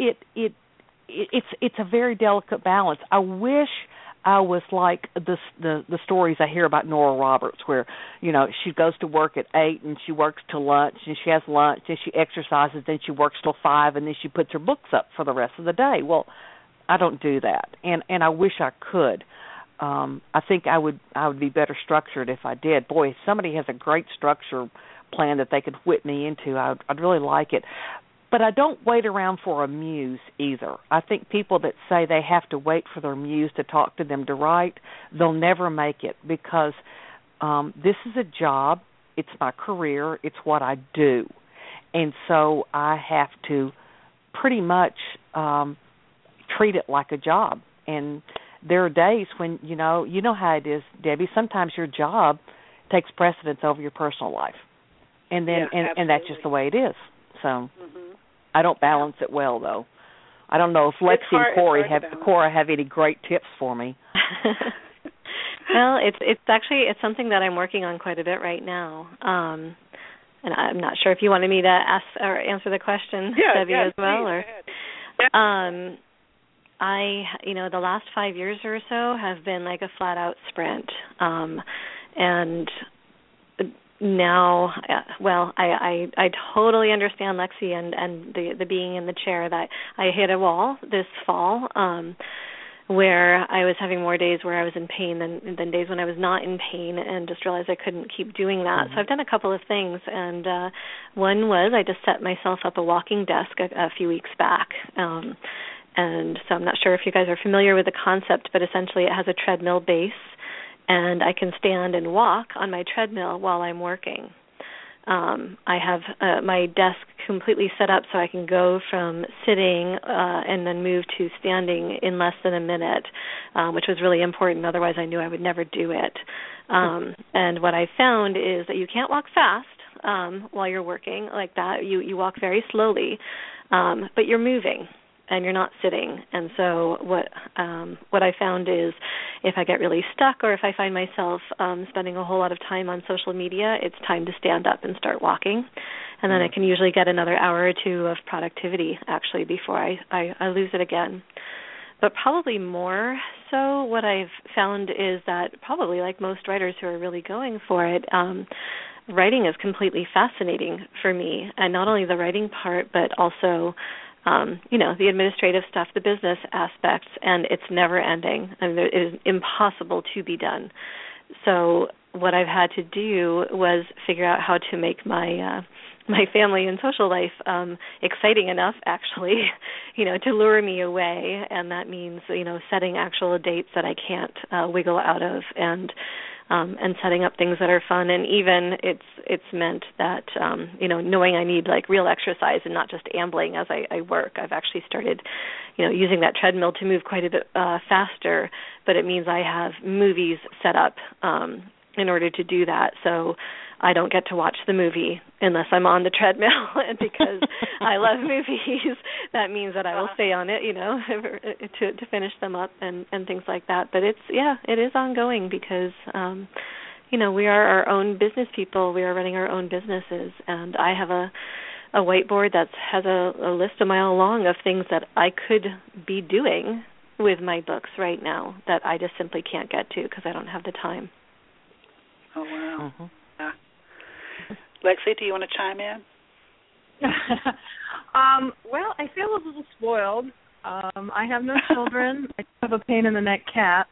it's a very delicate balance. I wish I was like the stories I hear about Nora Roberts, where she goes to work at 8 and she works till lunch, and she has lunch and she exercises, then she works till 5, and then she puts her books up for the rest of the day. Well, I don't do that, and I wish I could. I think I would be better structured if I did. Boy, if somebody has a great structure plan that they could whip me into, I'd really like it. But I don't wait around for a muse either. I think people that say they have to wait for their muse to talk to them to write, they'll never make it, because this is a job. It's my career. It's what I do. And so I have to pretty much treat it like a job. And there are days when, you know how it is, Debbie, sometimes your job takes precedence over your personal life. And then and that's just the way it is. So I don't balance it well, though. I don't know if Lexi and Cora have any great tips for me. Well, it's something that I'm working on quite a bit right now. And I'm not sure if you wanted me to ask or answer the question, Debbie, as well. Or the last 5 years or so have been like a flat out sprint. And now, I totally understand Lexi and the being in the chair, that I hit a wall this fall, where I was having more days where I was in pain than days when I was not in pain, and just realized I couldn't keep doing that. So I've done a couple of things, and one was I just set myself up a walking desk a few weeks back. And so I'm not sure if you guys are familiar with the concept, but essentially it has a treadmill base, and I can stand and walk on my treadmill while I'm working. I have my desk completely set up so I can go from sitting and then move to standing in less than a minute, which was really important. Otherwise, I knew I would never do it. And what I found is that you can't walk fast while you're working like that. You walk very slowly, but you're moving and you're not sitting. And so what I found is, if I get really stuck, or if I find myself spending a whole lot of time on social media, it's time to stand up and start walking. And then I can usually get another hour or two of productivity, actually, before I lose it again. But probably more so, what I've found is that, probably like most writers who are really going for it, writing is completely fascinating for me. And not only the writing part, but also the administrative stuff, the business aspects, and it's never ending. I mean, it is impossible to be done. So what I've had to do was figure out how to make my family and social life exciting enough, actually, to lure me away. And that means, setting actual dates that I can't wiggle out of, and setting up things that are fun. And even it's meant that, knowing I need like real exercise and not just ambling as I work. I've actually started, using that treadmill to move quite a bit faster, but it means I have movies set up in order to do that. So I don't get to watch the movie unless I'm on the treadmill, and because I love movies, that means that I will stay on it, to finish them up and things like that. But it is ongoing because we are our own business people. We are running our own businesses, and I have a whiteboard that has a list a mile long of things that I could be doing with my books right now that I just simply can't get to because I don't have the time. Oh, wow. Mm-hmm. Yeah. Lexi, do you want to chime in? Well, I feel a little spoiled. I have no children. I have a pain-in-the-neck cat.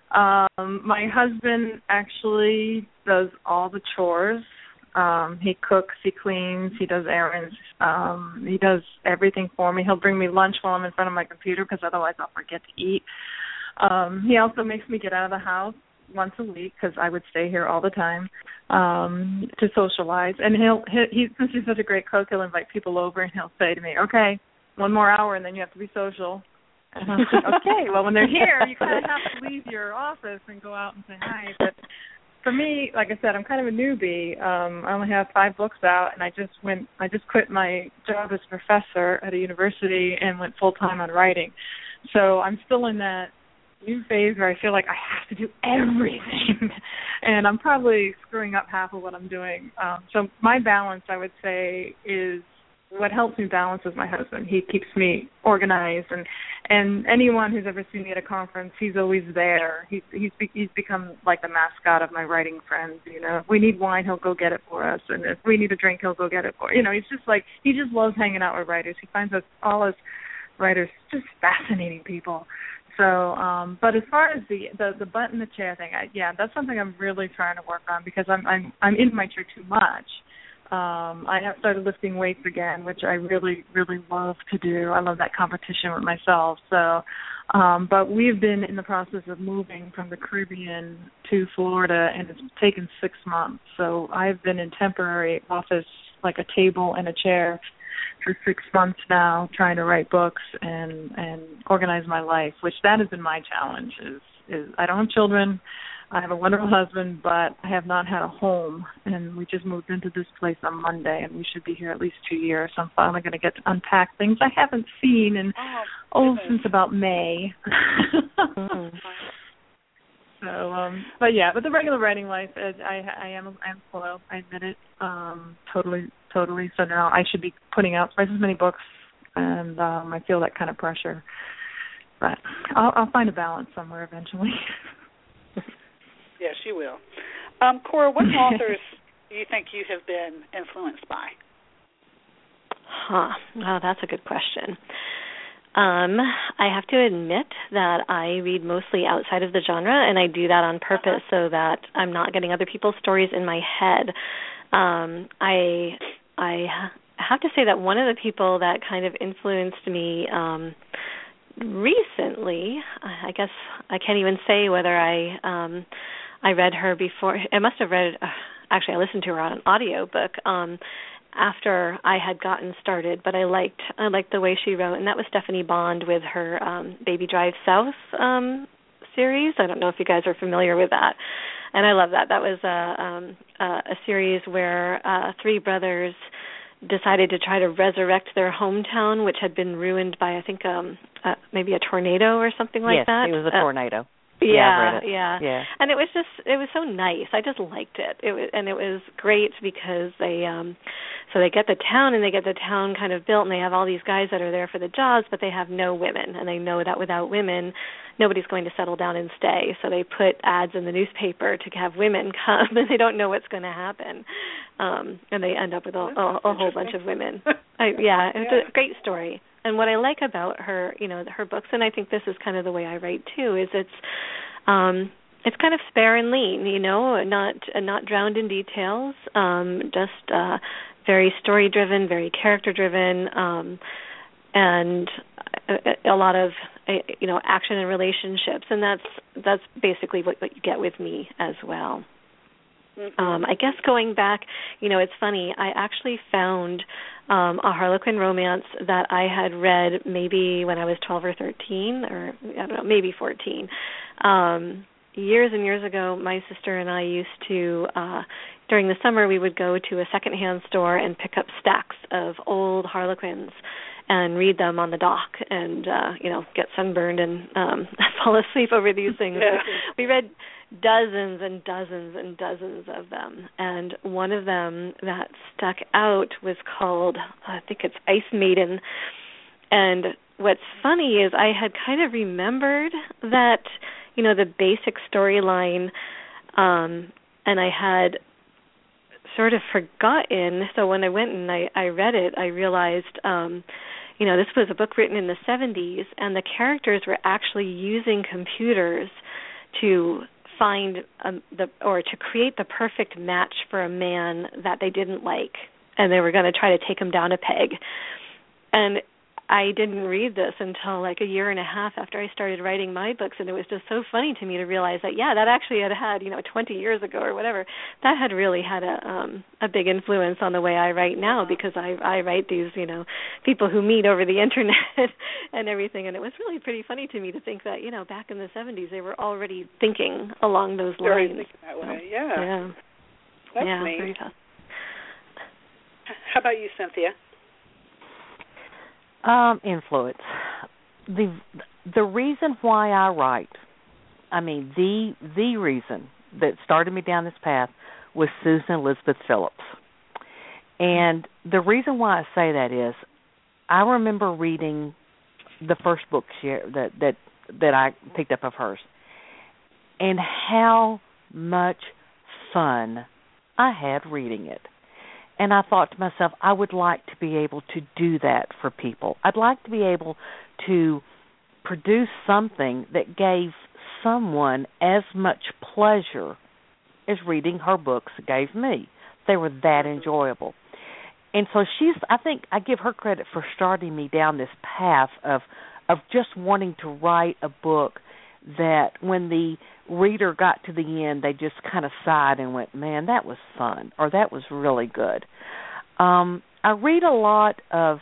My husband actually does all the chores. He cooks, he cleans, he does errands. He does everything for me. He'll bring me lunch while I'm in front of my computer because otherwise I'll forget to eat. He also makes me get out of the house once a week because I would stay here all the time to socialize. And he since he's such a great cook, he'll invite people over and he'll say to me, "Okay, one more hour and then you have to be social." And I'm like, okay, well, when they're here, you kind of have to leave your office and go out and say hi. But for me, like I said, I'm kind of a newbie. I only have 5 books out, and I just quit my job as a professor at a university and went full-time on writing. So I'm still in that new phase where I feel like I have to do everything, and I'm probably screwing up half of what I'm doing. So my balance, I would say, is what helps me balance is my husband. He keeps me organized, and anyone who's ever seen me at a conference, he's always there. He's become like the mascot of my writing friends. If we need wine, he'll go get it for us, and if we need a drink, he'll go get it for us. He's just like, he just loves hanging out with writers. He finds us all as writers just fascinating people. So, but as far as the butt in the chair thing, that's something I'm really trying to work on because I'm in my chair too much. I have started lifting weights again, which I really, really love to do. I love that competition with myself. So, but we've been in the process of moving from the Caribbean to Florida, and it's taken 6 months. So I've been in temporary office, like a table and a chair, for 6 months now, trying to write books and organize my life, which that has been my challenge. Is I don't have children. I have a wonderful husband, but I have not had a home, and we just moved into this place on Monday, and we should be here at least 2 years. So I'm finally going to get to unpack things I haven't seen since about May. But the regular writing life, I'm spoiled. I admit it, totally. So now I should be putting out twice as many books, and I feel that kind of pressure. But I'll find a balance somewhere eventually. Yes, you will. Cora, what authors do you think you have been influenced by? Oh, that's a good question. I have to admit that I read mostly outside of the genre, and I do that on purpose so that I'm not getting other people's stories in my head. I have to say that one of the people that kind of influenced me recently, I guess I can't even say whether I read her before. I must have read, actually I listened to her on an audiobook after I had gotten started, but I liked the way she wrote, and that was Stephanie Bond with her Baby Drive South series. I don't know if you guys are familiar with that. And I love that. That was a series where 3 brothers decided to try to resurrect their hometown, which had been ruined by, I think, maybe a tornado or something like that. Yes, it was a tornado. Yeah. And it was so nice. I just liked it. It was great because they get the town kind of built, and they have all these guys that are there for the jobs, but they have no women, and they know that without women, nobody's going to settle down and stay. So they put ads in the newspaper to have women come, and they don't know what's going to happen, and they end up with a whole bunch of women. It's a great story. And what I like about her, her books, and I think this is kind of the way I write too, is it's kind of spare and lean, not drowned in details, just very story driven, very character driven, and a lot of action and relationships, and that's basically what you get with me as well. Mm-hmm. I guess going back, it's funny, I actually found a Harlequin romance that I had read maybe when I was 12 or 13, or I don't know, maybe 14. years and years ago, my sister and I used to, during the summer, we would go to a secondhand store and pick up stacks of old Harlequins and read them on the dock and, get sunburned and fall asleep over these things. Yeah. We read dozens and dozens and dozens of them. And one of them that stuck out was called, I think it's Ice Maiden. And what's funny is I had kind of remembered that, the basic storyline, and I had sort of forgotten. So when I went and I read it, I realized, this was a book written in the 70s, and the characters were actually using computers to find to create the perfect match for a man that they didn't like, and they were going to try to take him down a peg. And I didn't read this until like a year and a half after I started writing my books, and it was just so funny to me to realize that, that actually had 20 years ago or whatever, that had really had a big influence on the way I write now, because I write these, people who meet over the internet and everything, and it was really pretty funny to me to think that, back in the 70s they were already thinking along those lines. Thinking that way, yeah. That's neat. Very fast. How about you, Cynthia? Influence. The reason why I write, the reason that started me down this path was Susan Elizabeth Phillips. And the reason why I say that is I remember reading the first book that I picked up of hers, and how much fun I had reading it. And I thought to myself, I would like to be able to do that for people. I'd like to be able to produce something that gave someone as much pleasure as reading her books gave me. They were that enjoyable. And so I think I give her credit for starting me down this path of just wanting to write a book that when the reader got to the end, they just kind of sighed and went, man, that was fun, or that was really good. I read a lot of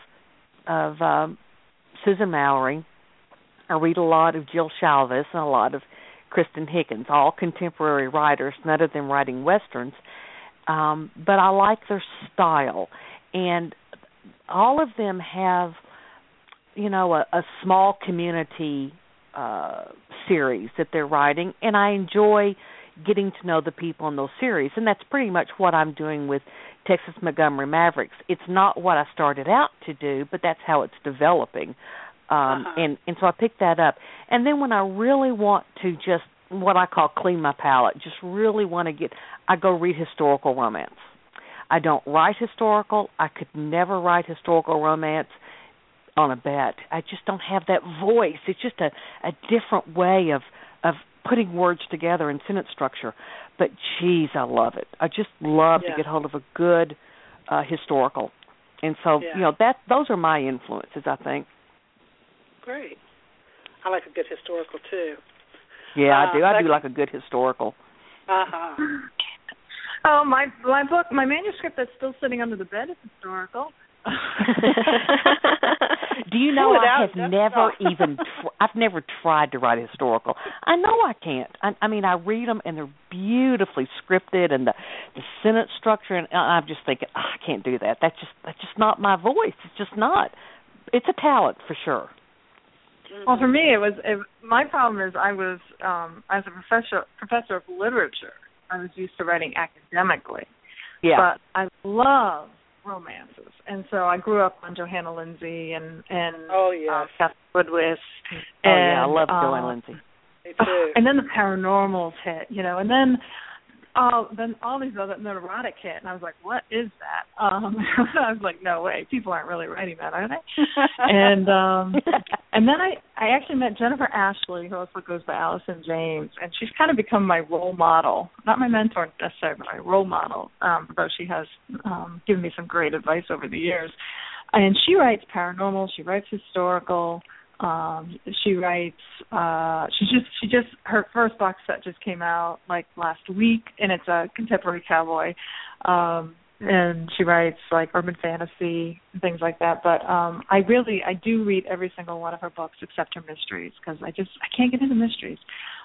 Susan Mallory. I read a lot of Jill Shalvis and a lot of Kristen Higgins, all contemporary writers, none of them writing Westerns. But I like their style. And all of them have, a small community series that they're writing, and I enjoy getting to know the people in those series, and that's pretty much what I'm doing with Texas Montgomery Mavericks. It's not what I started out to do, but that's how it's developing, and so I picked that up. And then when I really want to just, what I call clean my palate, just really want to I go read historical romance. I don't write historical. I could never write historical romance on a bet. I just don't have that voice. It's just a different way of putting words together in sentence structure. But, geez, I love it. I just love to get hold of a good historical. And so, those are my influences, I think. Great. I like a good historical, too. Yeah, I do. I do like a good historical. Oh, my book, my manuscript that's still sitting under the bed is historical. Do you know I've never tried to write a historical. I know I can't. I I read them and they're beautifully scripted, and the sentence structure, and I'm just thinking, I can't do that. That's just not my voice. It's just not. It's a talent for sure. Well, for me, my problem is I was as a professor of literature, I was used to writing academically. Yeah. But I love romances, and so I grew up on Johanna Lindsay and Kath Woodwith. I love Johanna Lindsay. Me too. And then the paranormals hit, and then all these other neurotic hit, and I was like, what is that? I was like, no way, people aren't really writing that, are they? And then I actually met Jennifer Ashley, who also goes by Allison James, and she's kind of become my role model, not my mentor necessarily, but my role model, though she has given me some great advice over the years. And she writes paranormal, she writes historical. She writes. She just her first box set just came out like last week, and it's a contemporary cowboy. And she writes like urban fantasy and things like that. But I do read every single one of her books except her mysteries, because I can't get into mysteries.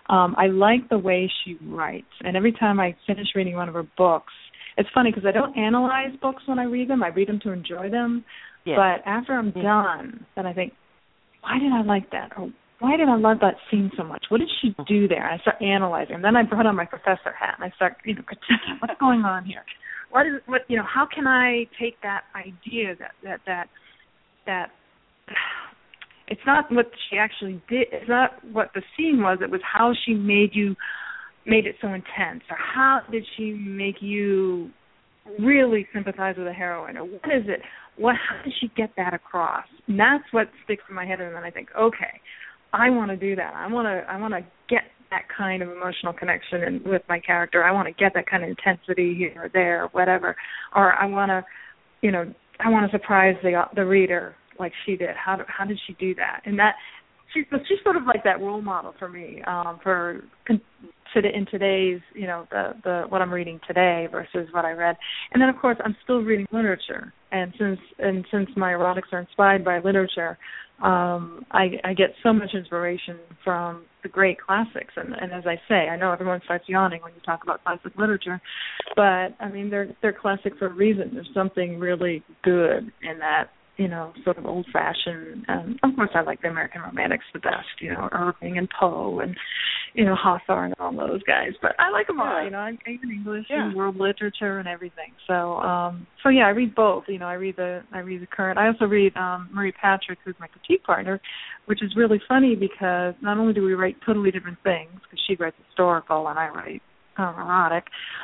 I like the way she writes, and every time I finish reading one of her books, it's funny because I don't analyze books when I read them. I read them to enjoy them. Yeah. But after I'm done, then I think, why did I like that? Or why did I love that scene so much? What did she do there? I start analyzing. And then I put on my professor hat and I start, critiquing what's going on here. How can I take that idea that it's not what she actually did, it's not what the scene was, it was how she made it so intense, or how did she make you really sympathize with the heroine, or what is it? How did she get that across? And that's what sticks in my head, and then I think, okay, I want to do that. I want to get that kind of emotional connection with my character. I want to get that kind of intensity here or there, or whatever. Or I want to surprise the reader like she did. How did she do that? And that she's sort of like that role model for me in today's, the what I'm reading today versus what I read. And then of course I'm still reading literature, and since my erotics are inspired by literature, I get so much inspiration from the great classics. And as I say, I know everyone starts yawning when you talk about classic literature, but I mean they're classic for a reason. There's something really good in that, sort of old-fashioned. Of course, I like the American Romantics the best, Irving and Poe and, Hawthorne and all those guys. But I like them all, I'm even English and world literature and everything. So I read both. I read the current. I also read Marie Patrick, who's my critique partner, which is really funny because not only do we write totally different things, because she writes historical and I write erotic,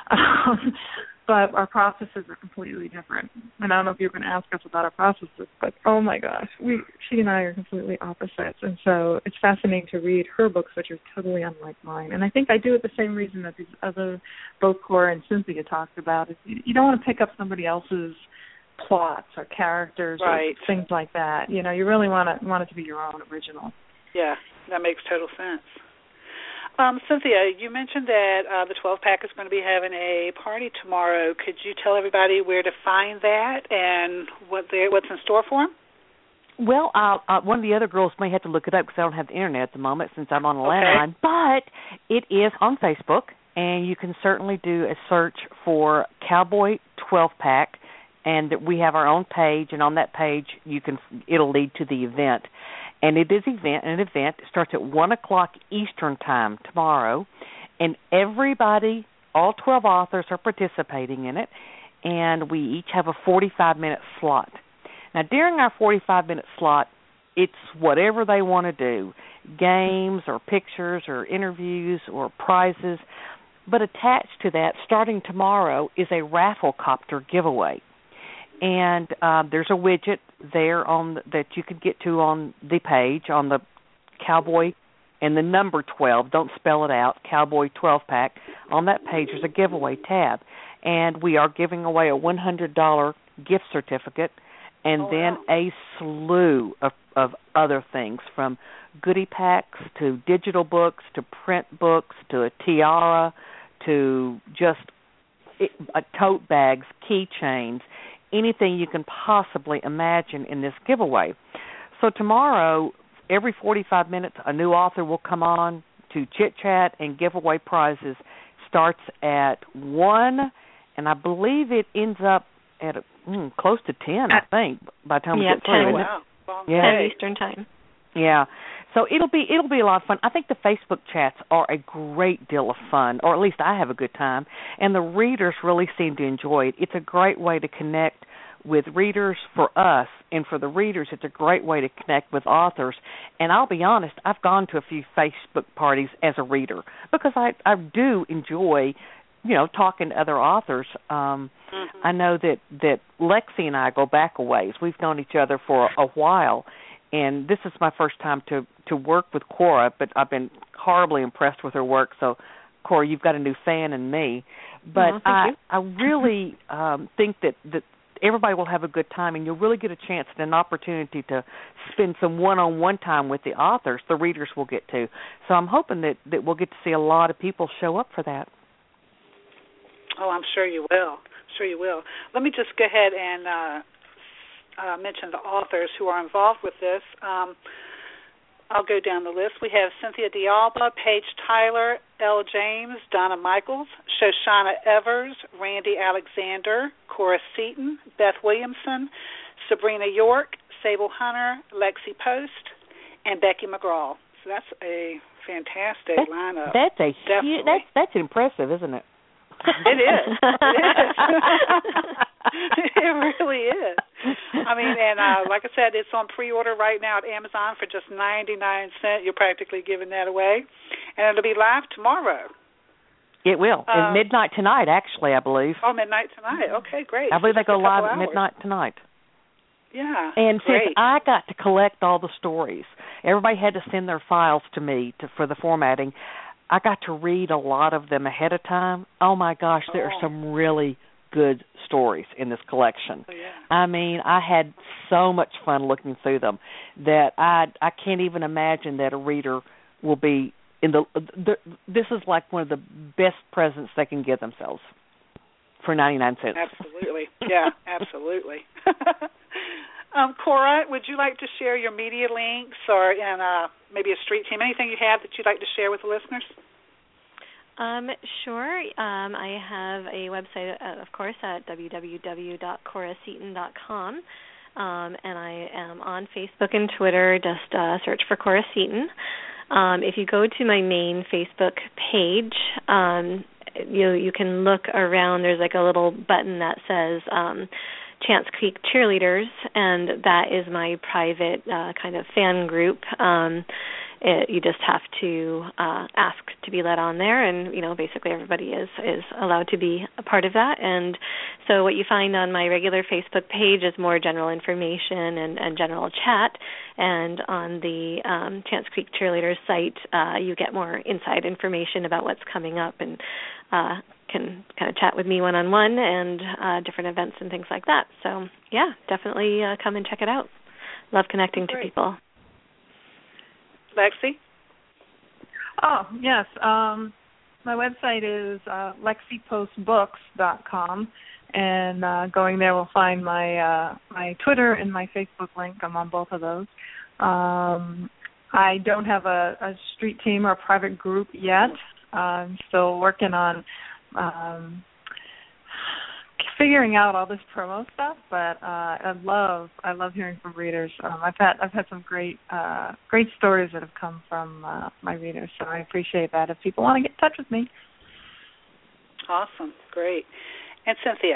but our processes are completely different. And I don't know if you're going to ask us about our processes, but oh my gosh, she and I are completely opposites. And so it's fascinating to read her books, which are totally unlike mine. And I think I do it the same reason that these other, both Cora and Cynthia talked about, is you don't want to pick up somebody else's plots or characters or things like that. You really want it to be your own original. Yeah, that makes total sense. Cynthia, you mentioned that the 12-Pack is going to be having a party tomorrow. Could you tell everybody where to find that and what's in store for them? Well, one of the other girls may have to look it up because I don't have the internet at the moment since I'm on a landline. But it is on Facebook, and you can certainly do a search for Cowboy 12-Pack, and we have our own page, and on that page it'll lead to the event. And it is an event. It starts at 1 o'clock Eastern Time tomorrow. And everybody, all 12 authors are participating in it. And we each have a 45-minute slot. Now, during our 45-minute slot, it's whatever they want to do, games or pictures or interviews or prizes. But attached to that, starting tomorrow, is a raffle copter giveaway. And there's a widget there that you can get to on the page, on the Cowboy and the number 12. Don't spell it out, Cowboy 12-Pack. On that page, there's a giveaway tab. And we are giving away a $100 gift certificate and then a slew of other things, from goodie packs to digital books to print books to a tiara to just tote bags, keychains, anything you can possibly imagine in this giveaway. So tomorrow, every 45 minutes, a new author will come on to chit-chat and give away prizes. Starts at 1, and I believe it ends up at close to 10, I think, by the time we get through. Wow. Yeah, Eastern Time. Yeah. So it'll be a lot of fun. I think the Facebook chats are a great deal of fun, or at least I have a good time, and the readers really seem to enjoy it. It's a great way to connect with readers for us, and for the readers, it's a great way to connect with authors. And I'll be honest, I've gone to a few Facebook parties as a reader because I do enjoy, talking to other authors. I know that Lexi and I go back a ways. We've known each other for a while, and this is my first time to work with Cora, but I've been horribly impressed with her work. So, Cora, you've got a new fan in me. But I really think that everybody will have a good time, and you'll really get a chance and an opportunity to spend some one-on-one time with the authors. The readers will get to. So I'm hoping that we'll get to see a lot of people show up for that. Oh, I'm sure you will. Let me just go ahead and mention the authors who are involved with this. I'll go down the list. We have Cynthia D'Alba, Paige Tyler, L. James, Donna Michaels, Shoshana Evers, Randy Alexander, Cora Seaton, Beth Williamson, Sabrina York, Sable Hunter, Lexi Post, and Becky McGraw. So that's a fantastic lineup. That's impressive, isn't it? It is. It really is. I mean, and like I said, it's on pre-order right now at Amazon for just 99 cents. You're practically giving that away. And it'll be live tomorrow. It will. At midnight tonight, actually, I believe. Oh, midnight tonight. Okay, great. I believe they go live at midnight tonight. Yeah, and great. Since I got to collect all the stories, everybody had to send their files to me for the formatting. I got to read a lot of them ahead of time. Oh, my gosh, there are some really good stories in this collection. Oh, yeah. I mean, I had so much fun looking through them that I can't even imagine that a reader will be in the this is like one of the best presents they can give themselves for 99 cents. Absolutely. Yeah, absolutely. Cora, would you like to share your media links or maybe a street team, anything you have that you'd like to share with the listeners? Sure. I have a website, of course, at www.coraseaton.com, and I am on Facebook and Twitter. Just search for Cora Seaton. If you go to my main Facebook page, you can look around. There's like a little button that says Chance Creek Cheerleaders, and that is my private kind of fan group. You just have to ask to be let on there, and basically everybody is allowed to be a part of that. And so what you find on my regular Facebook page is more general information and general chat, and on the Chance Creek Cheerleaders site you get more inside information about what's coming up, and can kind of chat with me one-on-one and different events and things like that. So yeah, definitely come and check it out. Love connecting to people. Lexi? Oh, yes. My website is lexipostbooks.com, and going there will find my my Twitter and my Facebook link. I'm on both of those. I don't have a street team or a private group yet. I'm still working on figuring out all this promo stuff, but I love hearing from readers. I've had some great stories that have come from my readers, so I appreciate that. If people want to get in touch with me, awesome, great. And Cynthia,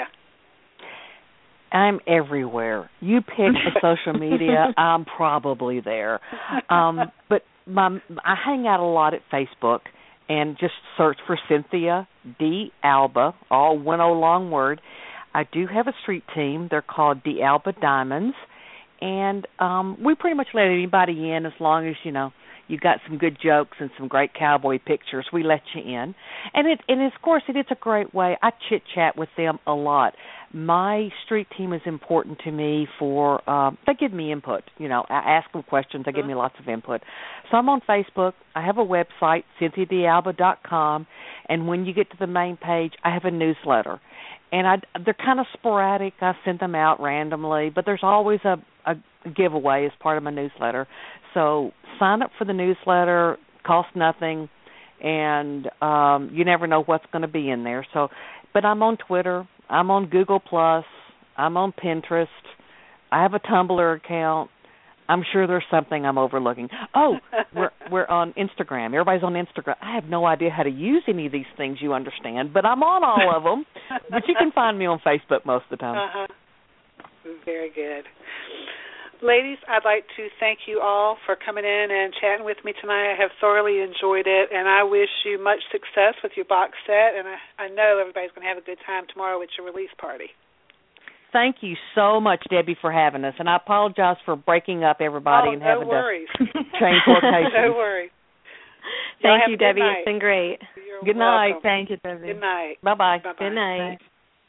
I'm everywhere. You pick the social media, I'm probably there. But I hang out a lot at Facebook. And just search for Cynthia D'Alba, all one long word. I do have a street team. They're called D'Alba Diamonds. And we pretty much let anybody in as long as, you got some good jokes and some great cowboy pictures. We let you in. And of course, it's a great way. I chit-chat with them a lot. My street team is important to me for, they give me input. I ask them questions. They give me lots of input. So I'm on Facebook. I have a website, CynthiaD'Alba.com. And when you get to the main page, I have a newsletter. And they're kind of sporadic. I send them out randomly. But there's always a giveaway as part of my newsletter. So sign up for the newsletter, costs nothing, and you never know what's going to be in there. But I'm on Twitter, I'm on Google+, I'm on Pinterest, I have a Tumblr account. I'm sure there's something I'm overlooking. Oh, we're on Instagram. Everybody's on Instagram. I have no idea how to use any of these things, you understand, but I'm on all of them. But you can find me on Facebook most of the time. Uh-huh. Very good. Ladies, I'd like to thank you all for coming in and chatting with me tonight. I have thoroughly enjoyed it, and I wish you much success with your box set, and I know everybody's going to have a good time tomorrow at your release party. Thank you so much, Debbie, for having us, and I apologize for breaking up everybody and having to change locations. No worries. Thank you, Debbie. It's been great. You're good night. welcome. Thank you, Debbie. Good night. Bye-bye. Bye-bye. Good night. Bye.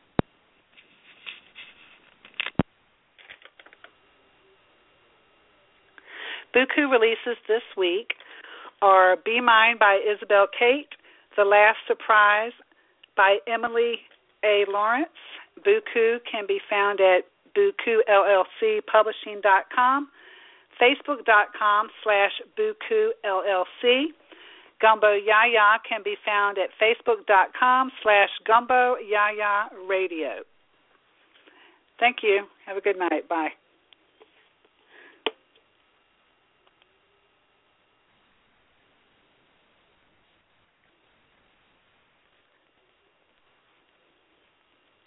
Buku releases this week are Be Mine by Isabel Kate, The Last Surprise by Emily A. Lawrence. Buku can be found at BukuLLCpublishing.com. Facebook.com/Buku LLC. Gumbo Yaya can be found at Facebook.com/Gumbo Yaya Radio. Thank you. Have a good night. Bye.